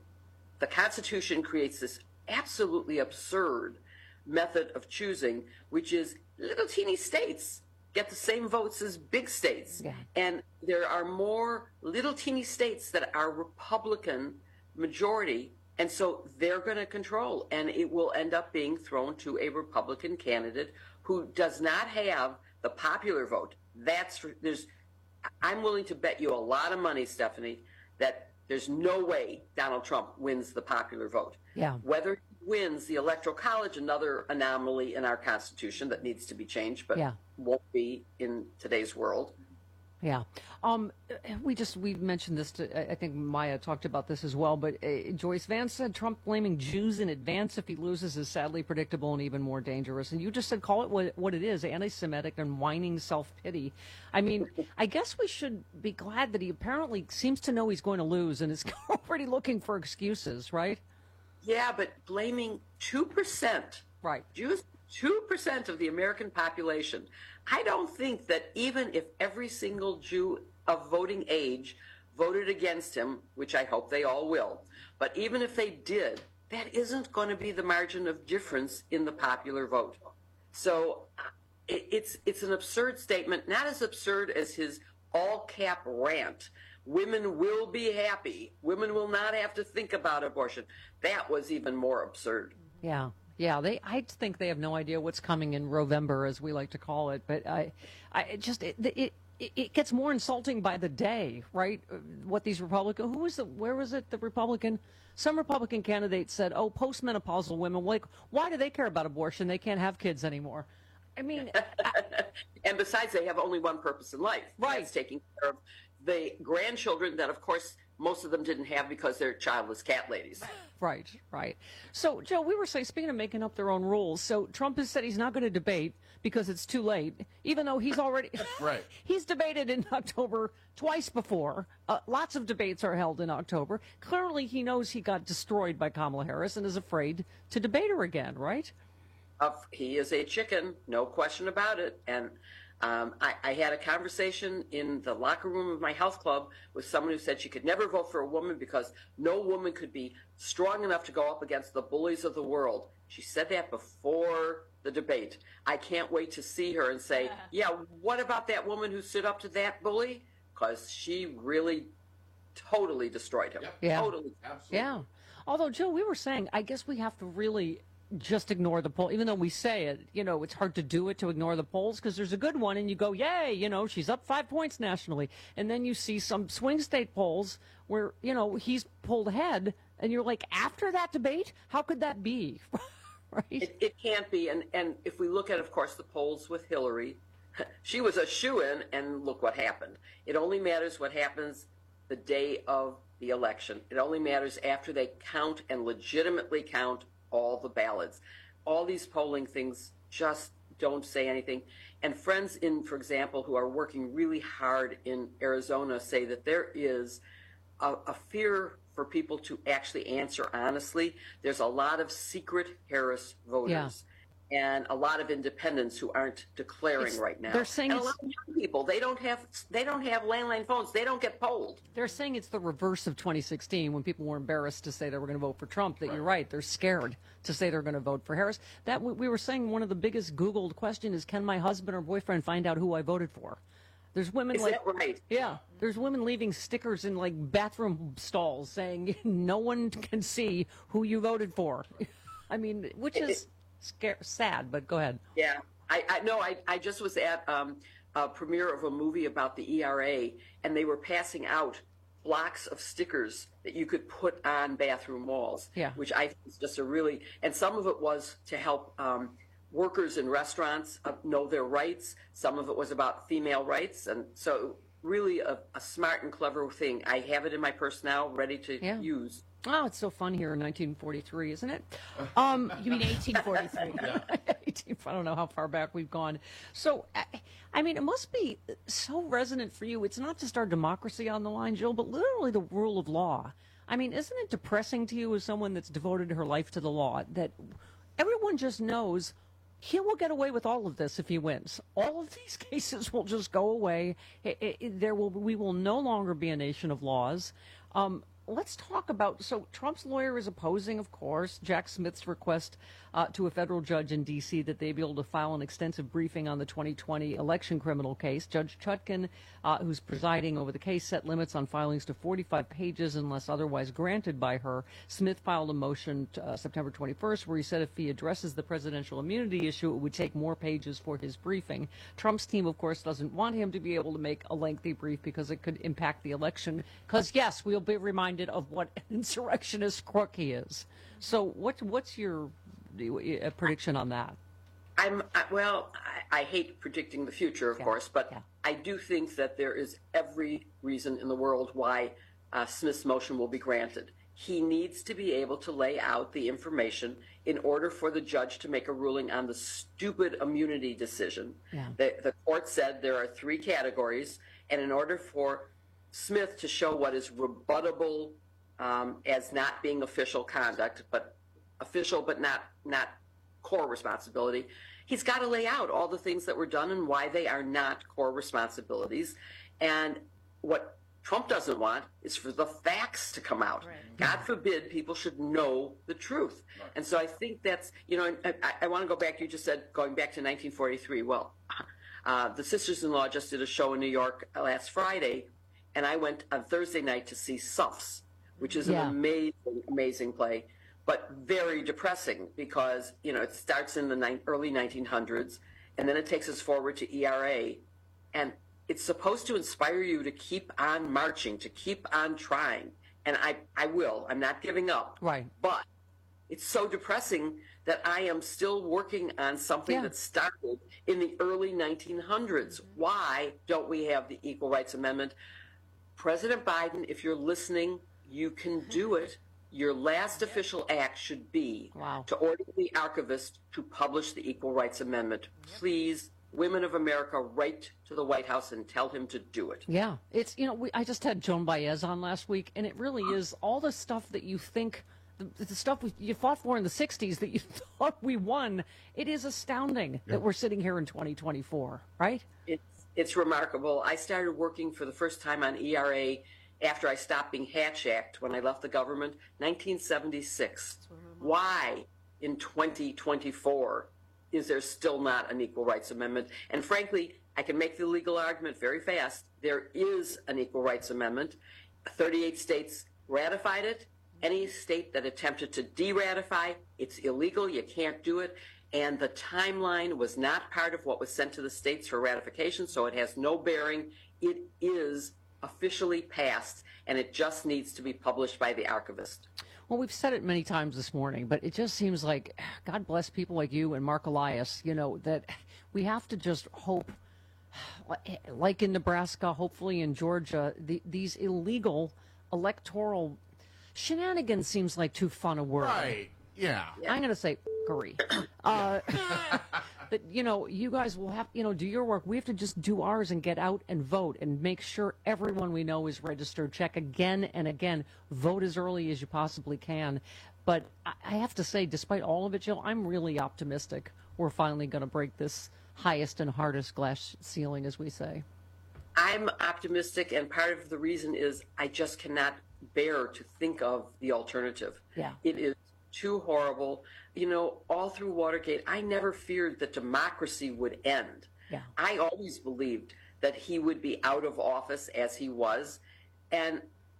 the Constitution creates this absolutely absurd method of choosing, which is little teeny states get the same votes as big states. Yeah. And there are more little teeny states that are Republican majority, and so they're going to control, and it will end up being thrown to a Republican candidate who does not have the popular vote. That's there's I'm willing to bet you a lot of money, Stephanie, that there's no way Donald Trump wins the popular vote. Yeah. Whether he wins the Electoral College, another anomaly in our Constitution that needs to be changed, but Yeah. won't be in today's world. Yeah. Um, we just, we mentioned this, to, I think Maya talked about this as well, but uh, Joyce Vance said Trump blaming Jews in advance if he loses is sadly predictable and even more dangerous. And you just said call it what, what it is, anti-Semitic and whining self-pity. I mean, I guess we should be glad that he apparently seems to know he's going to lose and is already looking for excuses, right? Yeah, but blaming two percent. Right. Jews, two percent of the American population. I don't think that even if every single Jew of voting age voted against him, which I hope they all will, but even if they did, that isn't going to be the margin of difference in the popular vote. So it, it's it's an absurd statement, not as absurd as his all-cap rant. Women will be happy. Women will not have to think about abortion. That was even more absurd. Yeah. Yeah, they. I think they have no idea what's coming in Rovember, as we like to call it. But I, I it just it, it it gets more insulting by the day, right? What these Republican, who was the, where was it? The Republican, some Republican candidate said, "Oh, postmenopausal women, like, why do they care about abortion? They can't have kids anymore." I mean, I, and besides, they have only one purpose in life, right? That's taking care of the grandchildren that, of course, most of them didn't have because they're childless cat ladies. Right, right. So, Joe, we were saying, speaking of making up their own rules, so Trump has said he's not going to debate because it's too late, even though he's already, right. He's debated in October twice before. Uh, lots of debates are held in October. Clearly, he knows he got destroyed by Kamala Harris and is afraid to debate her again, right? Uh, he is a chicken, no question about it. And Um, I, I had a conversation in the locker room of my health club with someone who said she could never vote for a woman because no woman could be strong enough to go up against the bullies of the world. She said that before the debate. I can't wait to see her and say, yeah, what about that woman who stood up to that bully? Because she really totally destroyed him. Yep. Yeah. Totally. Absolutely. Yeah. Although, Joe, we were saying, I guess we have to really just ignore the poll, even though we say it, you know, it's hard to do it to ignore the polls because there's a good one and you go, yay, you know, she's up five points nationally. And then you see some swing state polls where, you know, he's pulled ahead and you're like, after that debate, how could that be? Right? It, it can't be. And, and if we look at, of course, the polls with Hillary, she was a shoo-in and look what happened. It only matters what happens the day of the election. It only matters after they count and legitimately count all the ballots. All these polling things just don't say anything. And friends in, for example, who are working really hard in Arizona say that there is a, a fear for people to actually answer honestly. There's a lot of secret Harris voters. Yeah. And a lot of independents who aren't declaring it's, right now. They're saying and a lot of young people, they don't have they don't have landline phones. They don't get polled. They're saying it's the reverse of twenty sixteen when people were embarrassed to say they were going to vote for Trump. That right. You're right. They're scared to say they're going to vote for Harris. That we were saying one of the biggest Googled questions is, can my husband or boyfriend find out who I voted for? There's women is like that right? Yeah. There's women leaving stickers in like bathroom stalls saying no one can see who you voted for. I mean, which is. It, Scare, sad, but go ahead. Yeah, I, I no, I, I just was at um, a premiere of a movie about the E R A, and they were passing out blocks of stickers that you could put on bathroom walls. Yeah. Which I think is just a really, and some of it was to help um, workers in restaurants uh, know their rights. Some of it was about female rights, and so really a, a smart and clever thing. I have it in my purse now, ready to yeah. use. Oh, it's so fun here in nineteen forty-three, isn't it? Um, you mean eighteen forty-three? Yeah. eighteen, I don't know how far back we've gone. So, I mean, it must be so resonant for you. It's not just our democracy on the line, Jill, but literally the rule of law. I mean, isn't it depressing to you as someone that's devoted her life to the law that everyone just knows he will get away with all of this if he wins? All of these cases will just go away. It, it, there will, we will no longer be a nation of laws. Um, Let's talk about, so Trump's lawyer is opposing, of course, Jack Smith's request uh, to a federal judge in D C that they be able to file an extensive briefing on the twenty twenty election criminal case. Judge Chutkan, uh, who's presiding over the case, set limits on filings to forty-five pages unless otherwise granted by her. Smith filed a motion to, uh, September twenty-first where he said if he addresses the presidential immunity issue, it would take more pages for his briefing. Trump's team, of course, doesn't want him to be able to make a lengthy brief because it could impact the election. Because, yes, we'll be reminded of what an insurrectionist crook he is. So what, what's your uh, prediction on that? I'm I, well. I, I hate predicting the future, of Yeah, course, but yeah. I do think that there is every reason in the world why uh, Smith's motion will be granted. He needs to be able to lay out the information in order for the judge to make a ruling on the stupid immunity decision. Yeah. The, the court said there are three categories, and in order for Smith to show what is rebuttable um, as not being official conduct, but official but not not core responsibility, he's got to lay out all the things that were done and why they are not core responsibilities. And what Trump doesn't want is for the facts to come out. Right. God forbid people should know the truth. Right. And so I think that's, you know, I, I want to go back, you just said going back to nineteen forty-three. Well, uh, the Sisters-in-Law just did a show in New York last Friday, and I went on Thursday night to see Suffs, which is Yeah. an amazing, amazing play, but very depressing because, you know, it starts in the ni- early nineteen hundreds, and then it takes us forward to E R A, and it's supposed to inspire you to keep on marching, to keep on trying. And I, I will. I'm not giving up. Right. But it's so depressing that I am still working on something Yeah. that started in the early nineteen hundreds. Why don't we have the Equal Rights Amendment? President Biden, if you're listening, you can do it. Your last official act should be Wow. to order the archivist to publish the Equal Rights Amendment. Please, women of America, write to the White House and tell him to do it. Yeah, it's, you know, we, I just had Joan Baez on last week, and it really is all the stuff that you think, the, the stuff we, you fought for in the sixties that you thought we won. It is astounding that we're sitting here in twenty twenty-four, right? It's, it's remarkable. I started working for the first time on E R A after I stopped being hatch-acked when I left the government, nineteen seventy-six. Why in twenty twenty-four is there still not an Equal Rights Amendment? And frankly, I can make the legal argument very fast. There is an Equal Rights Amendment. thirty-eight states ratified it. Any state that attempted to de-ratify, it's illegal. You can't do it. And the timeline was not part of what was sent to the states for ratification, so it has no bearing. It is officially passed, and it just needs to be published by the archivist. Well, we've said it many times this morning, but it just seems like, God bless people like you and Mark Elias, you know, that we have to just hope, like in Nebraska, hopefully in Georgia, the, these illegal electoral shenanigans seems like too fun a word. Right, yeah. I'm going to say f***ery. Uh, but, you know, you guys will have, you know, do your work. We have to just do ours and get out and vote and make sure everyone we know is registered. Check again and again. Vote as early as you possibly can. But I I have to say, despite all of it, Jill, I'm really optimistic we're finally going to break this highest and hardest glass ceiling, as we say. I'm optimistic, and part of the reason is I just cannot bear to think of the alternative. Yeah. It is too horrible. You know, all through Watergate, I never feared that democracy would end. Yeah. I always believed that he would be out of office as he was. And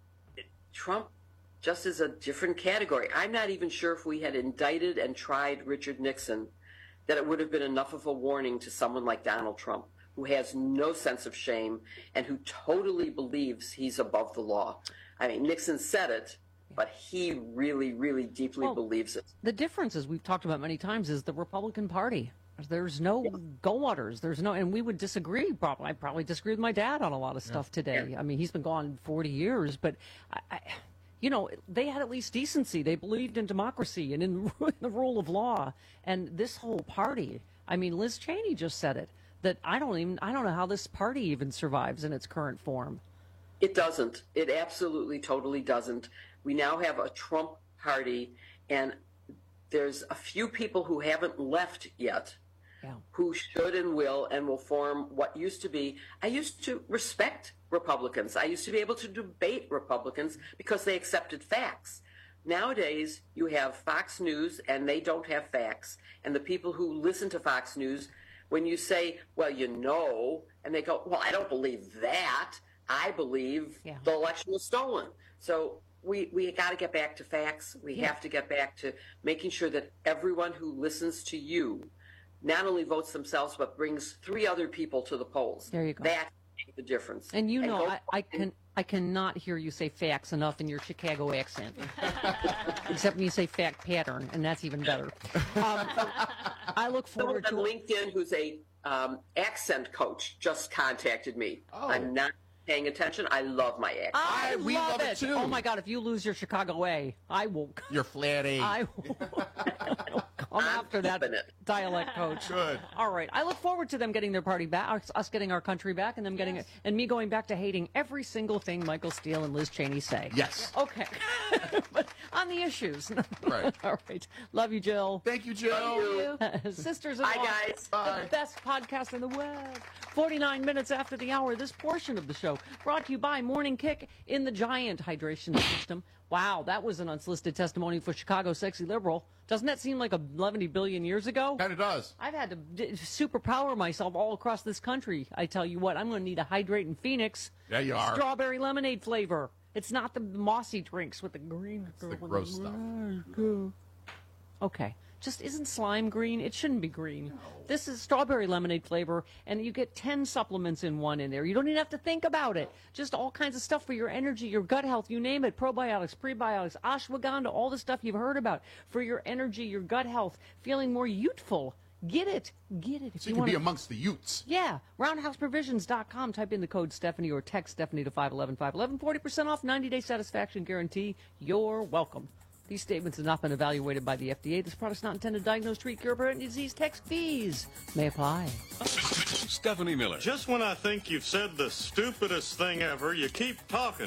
Trump just is a different category. I'm not even sure if we had indicted and tried Richard Nixon, that it would have been enough of a warning to someone like Donald Trump, who has no sense of shame and who totally believes he's above the law. I mean, Nixon said it, but he really, really deeply Well, believes it. The difference, as we've talked about many times, is the Republican Party. There's no go-waters. There's no, and we would disagree. Probably, I probably disagree with my dad on a lot of stuff today. Yeah. I mean, he's been gone forty years, but I, I, you know, they had at least decency. They believed in democracy and in the rule of law. And this whole party, I mean, Liz Cheney just said it, that I don't even, I don't know how this party even survives in its current form. It doesn't. It absolutely, totally doesn't. We now have a Trump party, and there's a few people who haven't left yet, yeah. who should and will and will form what used to be. I used to respect Republicans. I used to be able to debate Republicans because they accepted facts. Nowadays, you have Fox News, and they don't have facts. And the people who listen to Fox News, when you say, well, you know, and they go, well, I don't believe that. I believe Yeah. the election was stolen. So we we got to get back to facts. We Yeah. have to get back to making sure that everyone who listens to you not only votes themselves, but brings three other people to the polls. There you go. That makes the difference. And you know, go- I, I can I cannot hear you say facts enough in your Chicago accent, except when you say fact pattern, and that's even better. Um, I look forward to Someone on LinkedIn who's a um, accent coach just contacted me. Oh. I'm not paying attention. I love my accent. I, I- we love, love it, it. too. Oh my God! If you lose your Chicago way, I will. You're flatty. I will come after that dialect coach. Good. All right. I look forward to them getting their party back, us getting our country back, and them getting it, and me going back to hating every single thing Michael Steele and Liz Cheney say. Yes. Okay. But on the issues. Right. All right. Love you, Jill. Thank you, Jill. Sisters in Bye, Law, guys. Bye. the best podcast in the web. forty-nine minutes after the hour, this portion of the show brought to you by Morning Kick in the Giant Hydration System. Wow, that was an unsolicited testimony for Chicago Sexy Liberal. Doesn't that seem like eleven billion years ago? Kind of does. I've had to d- superpower myself all across this country. I tell you what, I'm going to need a hydrate in Phoenix. Yeah, you are. Strawberry lemonade flavor. It's not the mossy drinks with the green. It's the gross stuff. Okay. Just isn't slime green? It shouldn't be green. No. This is strawberry lemonade flavor, and you get ten supplements in one in there. You don't even have to think about it. Just all kinds of stuff for your energy, your gut health, you name it. Probiotics, prebiotics, ashwagandha, all the stuff you've heard about for your energy, your gut health, feeling more youthful. Get it. Get it. If So you, you can wanna... be amongst the Utes. Yeah. roundhouse provisions dot com. Type in the code Stephanie or text Stephanie to five one one five one one. forty percent off, ninety-day satisfaction guarantee. You're welcome. These statements have not been evaluated by the F D A. This product is not intended to diagnose, treat, cure, prevent disease. Text fees may apply. Stephanie Miller. Just when I think you've said the stupidest thing ever, you keep talking.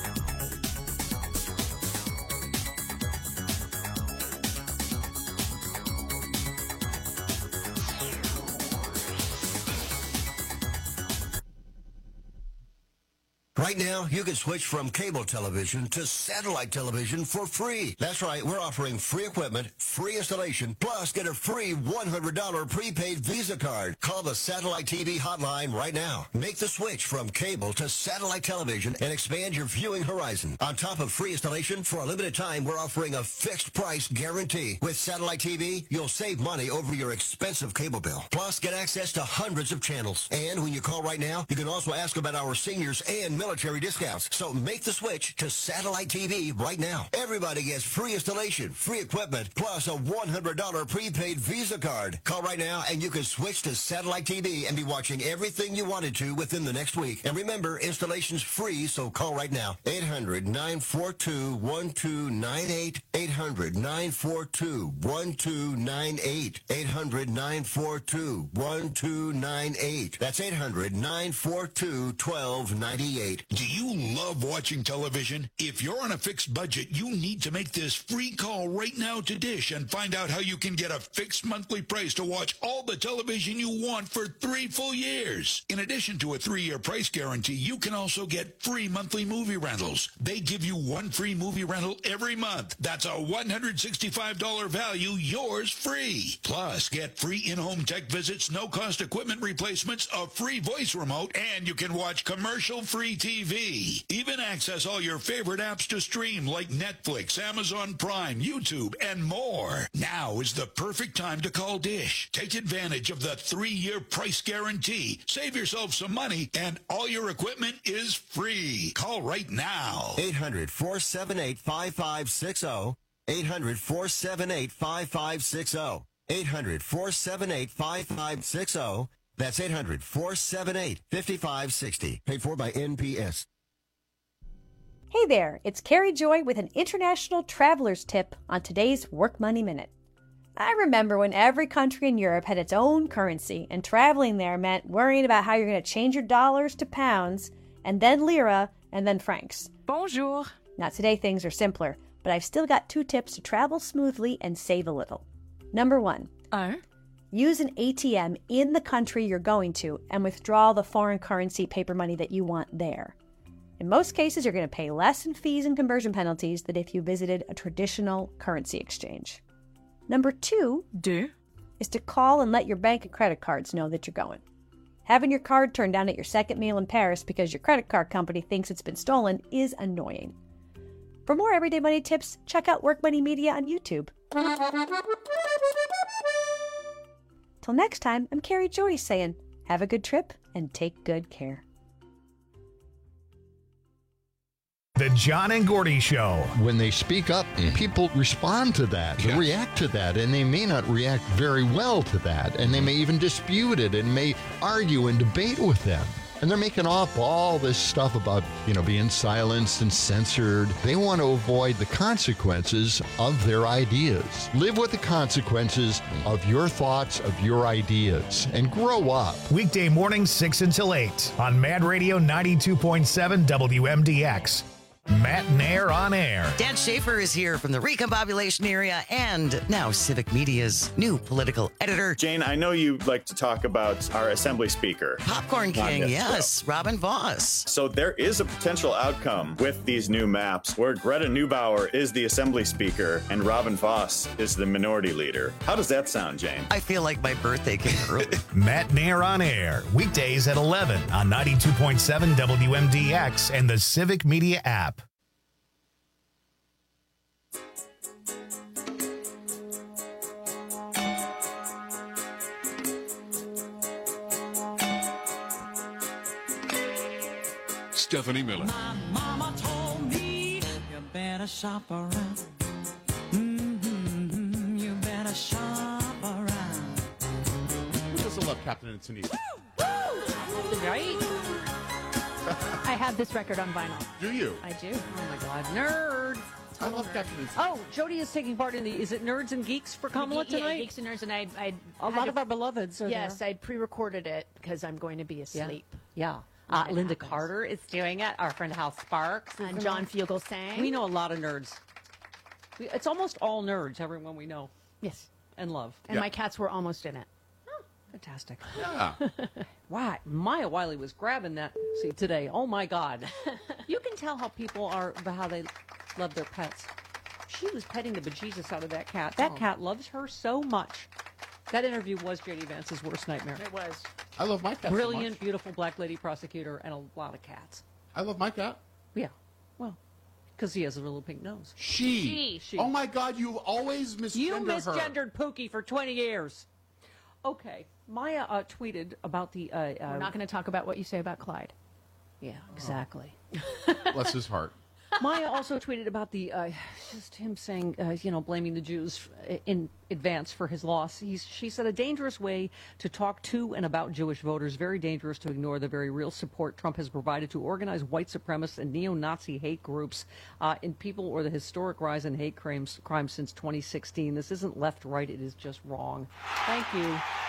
Right now, you can switch from cable television to satellite television for free. That's right, we're offering free equipment, free installation, plus get a free one hundred dollars prepaid Visa card. Call the Satellite T V hotline right now. Make the switch from cable to satellite television and expand your viewing horizon. On top of free installation, for a limited time, we're offering a fixed price guarantee. With Satellite T V, you'll save money over your expensive cable bill. Plus, get access to hundreds of channels. And when you call right now, you can also ask about our seniors and military discounts. So make the switch to Satellite T V right now. Everybody gets free installation, free equipment, plus a one hundred dollars prepaid Visa card. Call right now and you can switch to Satellite T V and be watching everything you wanted to within the next week. And remember, installation's free, so call right now. eight hundred, nine four two, one two nine eight. eight hundred, nine four two, one two nine eight. eight hundred, nine four two, one two nine eight. That's eight hundred, nine four two, one two nine eight. Do you love watching television? If you're on a fixed budget, you need to make this free call right now to Dish and find out how you can get a fixed monthly price to watch all the television you want for three full years. In addition to a three-year price guarantee, you can also get free monthly movie rentals. They give you one free movie rental every month. That's a one hundred sixty-five dollars value, yours free. Plus, get free in-home tech visits, no-cost equipment replacements, a free voice remote, and you can watch commercial-free T V. Even access all your favorite apps to stream like Netflix, Amazon Prime, YouTube, and more. Now is the perfect time to call Dish. Take advantage of the three-year price guarantee. Save yourself some money, and all your equipment is free. Call right now. eight hundred, four seven eight, five five six zero. eight hundred, four seven eight, five five six zero. eight hundred, four seven eight, five five six zero. That's eight hundred, four seven eight, five five six zero. Paid for by N P S. Hey there, it's Carrie Joy with an international traveler's tip on today's Work Money Minute. I remember when every country in Europe had its own currency, and traveling there meant worrying about how you're going to change your dollars to pounds, and then lira, and then francs. Bonjour. Now today things are simpler, but I've still got two tips to travel smoothly and save a little. Number one. Un. Use an A T M in the country you're going to and withdraw the foreign currency paper money that you want there. In most cases, you're going to pay less in fees and conversion penalties than if you visited a traditional currency exchange. Number two. Deux. Is to call and let your bank and credit cards know that you're going. Having your card turned down at your second meal in Paris because your credit card company thinks it's been stolen is annoying. For more everyday money tips, check out Work Money Media on YouTube. Till next time, I'm Carrie Jody saying, have a good trip and take good care. The John and Gordy Show. When they speak up, people respond to that, they Yeah. react to that, and they may not react very well to that, and they may even dispute it and may argue and debate with them. And they're making up all this stuff about, you know, being silenced and censored. They want to avoid the consequences of their ideas. Live with the consequences of your thoughts, of your ideas, and grow up. Weekday mornings, six until eight on Mad Radio ninety-two point seven W M D X. Matt Nair on air. Dan Schaefer is here from the Recombobulation area and now Civic Media's new political editor. Jane, I know you like to talk about our Assembly Speaker. Popcorn King, this yes, show. Robin Voss. So there is a potential outcome with these new maps where Greta Neubauer is the Assembly Speaker and Robin Voss is the Minority Leader. How does that sound, Jane? I feel like my birthday came early. Matt Nair on air. Weekdays at eleven on ninety-two point seven W M D X and the Civic Media app. Stephanie Miller. Mama told me you better shop around. Mm-hmm, you better shop around. Who doesn't love Captain and Tennessee? Right? I have this record on vinyl. Do you? I do. Oh my God, nerds! I love Captain and Oh, Jody is taking part in the. Is it Nerds and Geeks for Kamala Yeah, tonight? Geeks and Nerds, and I, I A had lot to- of our beloveds are Yes, there. I pre-recorded it because I'm going to be asleep. Yeah. Uh, Linda Carter is doing it. Our friend Hal Sparks. is And in John it. Fugelsang. We know a lot of nerds. We, it's almost all nerds, everyone we know. Yes. And love. And my cats were almost in it. Fantastic. Yeah. Wow. Maya Wiley was grabbing that see today. Oh my God. You can tell how people are, how they love their pets. She was petting the bejesus out of that cat. That Oh. cat loves her so much. That interview was J D Vance's worst nightmare. It was. I love my cat so Brilliant, much. beautiful black lady prosecutor and a lot of cats. I love my cat. Yeah. Well, because he has a little pink nose. She. She. Oh my God, you've always misgendered You her. misgendered Pookie for twenty years. Okay. Maya uh, tweeted about the. Uh, uh, We're not going to talk about what you say about Clyde. Yeah, exactly. Bless his heart. Maya also tweeted about the uh, just him saying, uh, you know, blaming the Jews in advance for his loss. He's, she said, a dangerous way to talk to and about Jewish voters, very dangerous to ignore the very real support Trump has provided to organized white supremacist and neo-Nazi hate groups uh, in people, or the historic rise in hate crimes, crimes since twenty sixteen. This isn't left-right, it is just wrong. Thank you.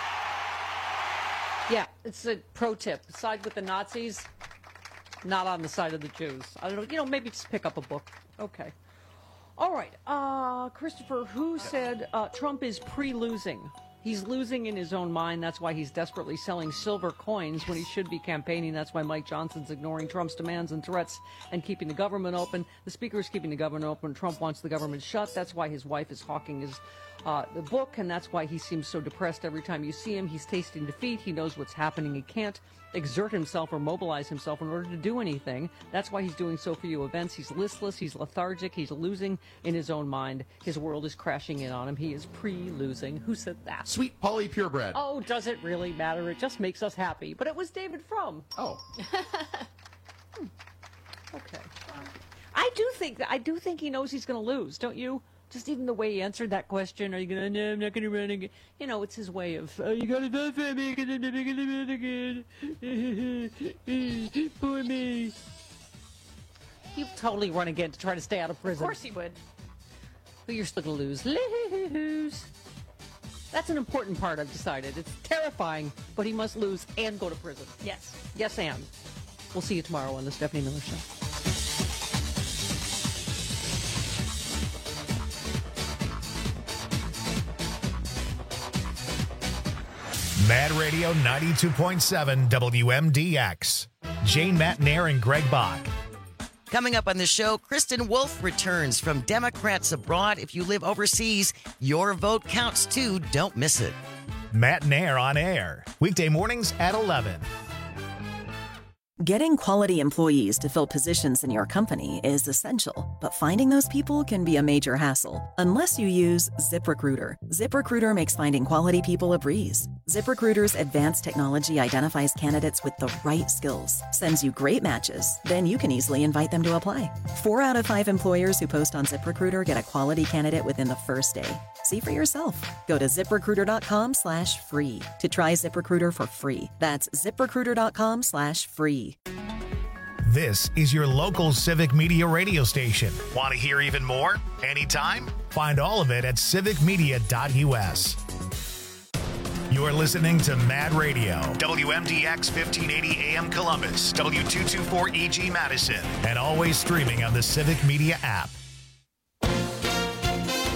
Yeah, it's a pro tip. Side with the Nazis. Not on the side of the Jews. I don't know. You know, maybe just pick up a book. Okay. All right. Uh, Christopher, who said uh, Trump is pre-losing? He's losing in his own mind. That's why he's desperately selling silver coins when he should be campaigning. That's why Mike Johnson's ignoring Trump's demands and threats and keeping the government open. The speaker is keeping the government open. Trump wants the government shut. That's why his wife is hawking his uh, the book, and that's why he seems so depressed every time you see him. He's tasting defeat. He knows what's happening. He can't exert himself or mobilize himself in order to do anything. That's why he's doing so few events. He's listless. He's lethargic. He's losing in his own mind. His world is crashing in on him. He is pre-losing. Who said that? Sweet Polly Purebred. Oh, does it really matter? It just makes us happy. But it was David Frum. Oh. Hmm. Okay. I do think that I do think he knows he's going to lose. Don't you? Just even the way he answered that question, are you going to, no, I'm not going to run again. You know, it's his way of, oh, you got to vote for me because I'm never going to run again. Poor me. He'd totally run again to try to stay out of prison. Of course he would. But you're still going to lose. Lose. That's an important part, I've decided. It's terrifying, but he must lose and go to prison. Yes. Yes, and. We'll see you tomorrow on the Stephanie Miller Show. Mad Radio ninety-two point seven W M D X. Jane Matt Nair and Greg Bach. Coming up on the show, Kristen Wolf returns from Democrats Abroad. If you live overseas, your vote counts too. Don't miss it. Matt Nair on air. Weekday mornings at eleven. Getting quality employees to fill positions in your company is essential, but finding those people can be a major hassle unless you use ZipRecruiter. ZipRecruiter makes finding quality people a breeze. ZipRecruiter's advanced technology identifies candidates with the right skills, sends you great matches, then you can easily invite them to apply. Four out of five employers who post on ZipRecruiter get a quality candidate within the first day. See for yourself. Go to ZipRecruiter.com slash free to try ZipRecruiter for free. That's ZipRecruiter.com slash free. This is your local Civic Media radio station. Want to hear even more? Anytime? Find all of it at civic media dot u s. You are listening to Mad Radio, W M D X fifteen eighty A M Columbus, W two twenty-four E G Madison, and always streaming on the Civic Media app.